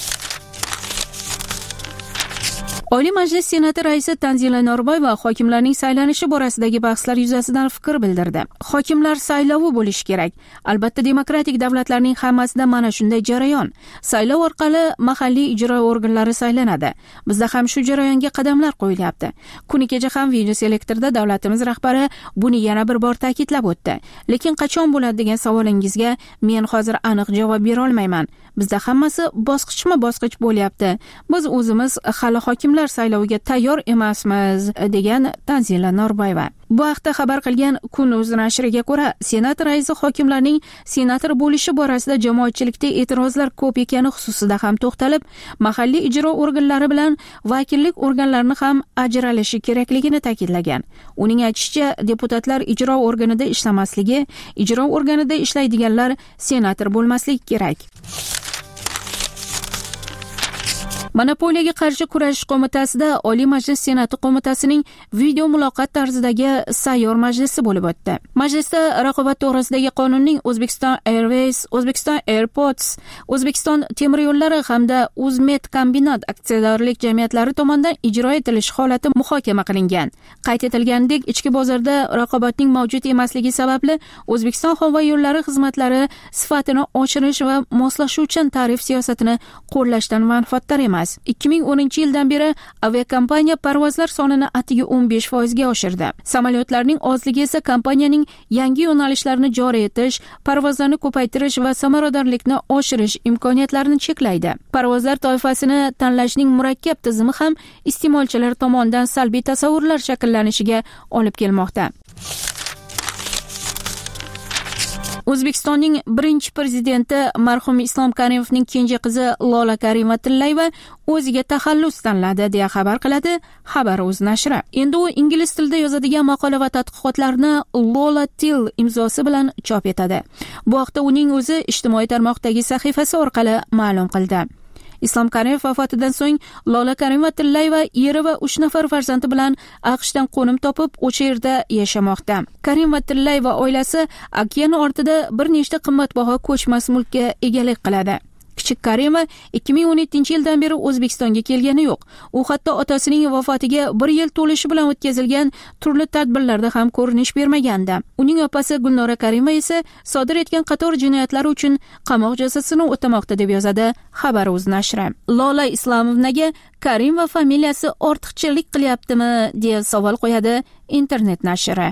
Oliy Majlis Senati raisi Tanzila Norboyeva hokimlarning saylanishi borasidagi bahslar yuzasidan fikr bildirdi. Hokimlar saylovi bo'lishi kerak. Albatta, demokratik davlatlarning hammasida mana shunday jarayon. Saylov orqali mahalliy ijro organlari saylanadi. Bizda ham shu jarayonga qadamlar qo'yilyapti. Kuni kecha ham videoselektorda davlatimiz rahbari buni yana bir bor ta'kidlab o'tdi. Lekin qachon bo'ladi degan savolingizga men hozir aniq javob bera olmayman. Bizda hammasi bosqichma-bosqich bo'lyapti. Biz o'zimiz hali hokimlar sayloviga tayyor emasmiz, degan Tanzila Norboyeva. Bu haqda xabar qilgan Kun.uz nashriga ko'ra, Senat raisi hokimlarning senator bo'lishi borasida jamoatchilikda e'tirozlar ko'p ekani xususida ham to'xtalib, mahalliy ijro organlari bilan vakillik organlarini ham ajralishi kerakligini ta'kidlagan. Uning aytishicha, deputatlar ijro organida ishlamasligi, ijro organida ishlaydiganlar senator bo'lmasligi kerak. Monopoliyaga qarshi kurashish qo'mitasida Oliy Majlis Senati qo'mitasining video muloqot tarzidagi sayyor majlisi bo'lib o'tdi. Majlisda raqobat to'g'risidagi qonunning O'zbekiston Airways, O'zbekiston Airports, O'zbekiston temir yo'llari hamda Uzmet kombinat aksiyadorlik jamiyatlari tomonidan ijro etilish holati muhokama qilingan. Qayd etilganidek, ichki bozorda raqobatning mavjud emasligi sababli O'zbekiston havo yo'llari xizmatlari sifatini oshirish va moslashuvchan tarif siyosatini qo'llashdan manfaatdor emas. 2010-yildan beri aviakompaniya parvozlar sonini atigi 15% ga oshirdi. Samolyotlarning ozligi esa kompaniyaning yangi yo'nalishlarini joriy etish, parvozlarni ko'paytirish va samaradorlikni oshirish imkoniyatlarini cheklaydi. Parvozlar toifasini tanlashning murakkab tizimi ham iste'molchilar tomonidan salbiy tasavvurlar shakllanishiga olib kelmoqda. O'zbekistonning birinchi prezidenti marhum Islom Karimovning kenja qizi Lola Karimova-Tillayeva o'ziga taxallus tanladi deya xabar qiladi Xabar.uz nashri. Endi u ingliz tilida yozadigan maqola va tadqiqotlarni Lola Till imzosi bilan chop etadi. Bu haqda uning o'zi ijtimoiy tarmoqdagi sahifasi orqali ma'lum qildi. Islom Karimov vafotidan so'ng Lola Karimova-Tillayeva eri va 3 nafar farzandi bilan AQShdan qo'nim topib, o'sha yerda yashamoqda. Karimova-Tillayeva oilasi okean ortida bir nechta qimmatbaho ko'chmas mulkka egalik qiladi. Kichik Karima 2017-yildan beri O'zbekistonga kelgani yo'q. U hatto otasining vafotiga 1 yil to'lishi bilan o'tkazilgan turli tadbirlarda ham ko'rinish bermagandi. Uning opasi Gulnora Karima esa sodir etgan qator jinoyatlari uchun qamoq jazosini o'tamoqda deb yozadi Xabar.uz nashri. Lola Islamovnaga Karimova familiyasi ortiqchalik qilyaptimi deya savol qo'yadi internet nashri.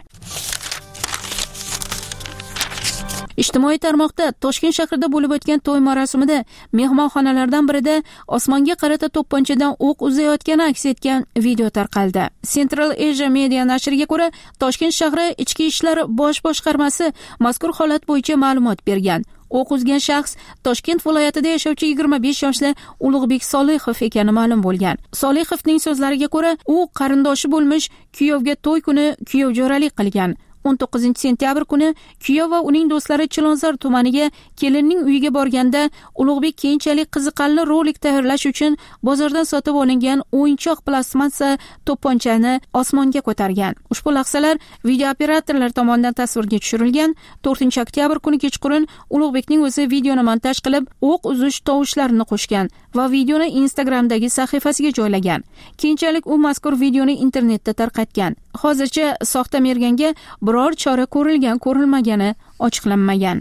Ijtimoiy tarmoqda Toshkent shahrida bo'lib o'tgan to'y marosimida mehmonxonalardan birida osmonga qarata to'pponchadan o'q uzayotgani aks etgan video tarqaldi. Central Asia Media nashriga ko'ra, Toshkent shahri Ichki ishlar bosh boshqarmasi mazkur holat bo'yicha ma'lumot bergan. O'q uzgan shaxs Toshkent viloyatida yashovchi 25 yoshli Ulug'bek Solihov ekani ma'lum bo'lgan. Solihovning so'zlariga ko'ra, u qarindoshi bo'lmish kuyovga to'y kuni kuyovjo'ralik qilgan. 19-sentyabr kuni kuyov va uning do'stlari Chilonzor tumaniga kelinning uyiga borganda Ulug'bek keyinchalik qiziqarli rolik tayyorlash uchun bozordan sotib olingan o'yinchoq plastmassa to'pponchani osmonga ko'targan. Ushbu lahzalar video operatorlar tomonidan tasvirga tushirilgan. 4-oktyabr kuni kechqurun Ulug'bekning o'zi videoni montaj qilib, o'q uzish tovushlarini qo'shgan va videoni Instagramdagi sahifasiga joylagan. Keyinchalik u mazkur videoni internetda tarqatgan. Hozircha soxta merganga biror chora ko'rilmagani ochiqlanmagan.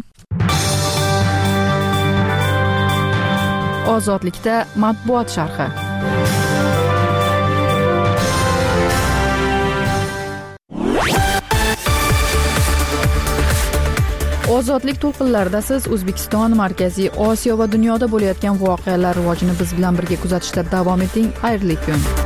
Ozodlikda matbuot sharhi. Ozodlik to'lqinlarida siz O'zbekiston, Markaziy Osiyo va dunyoda bo'layotgan voqealar rivojini biz bilan birga kuzatishda davom eting. Xayrli kun.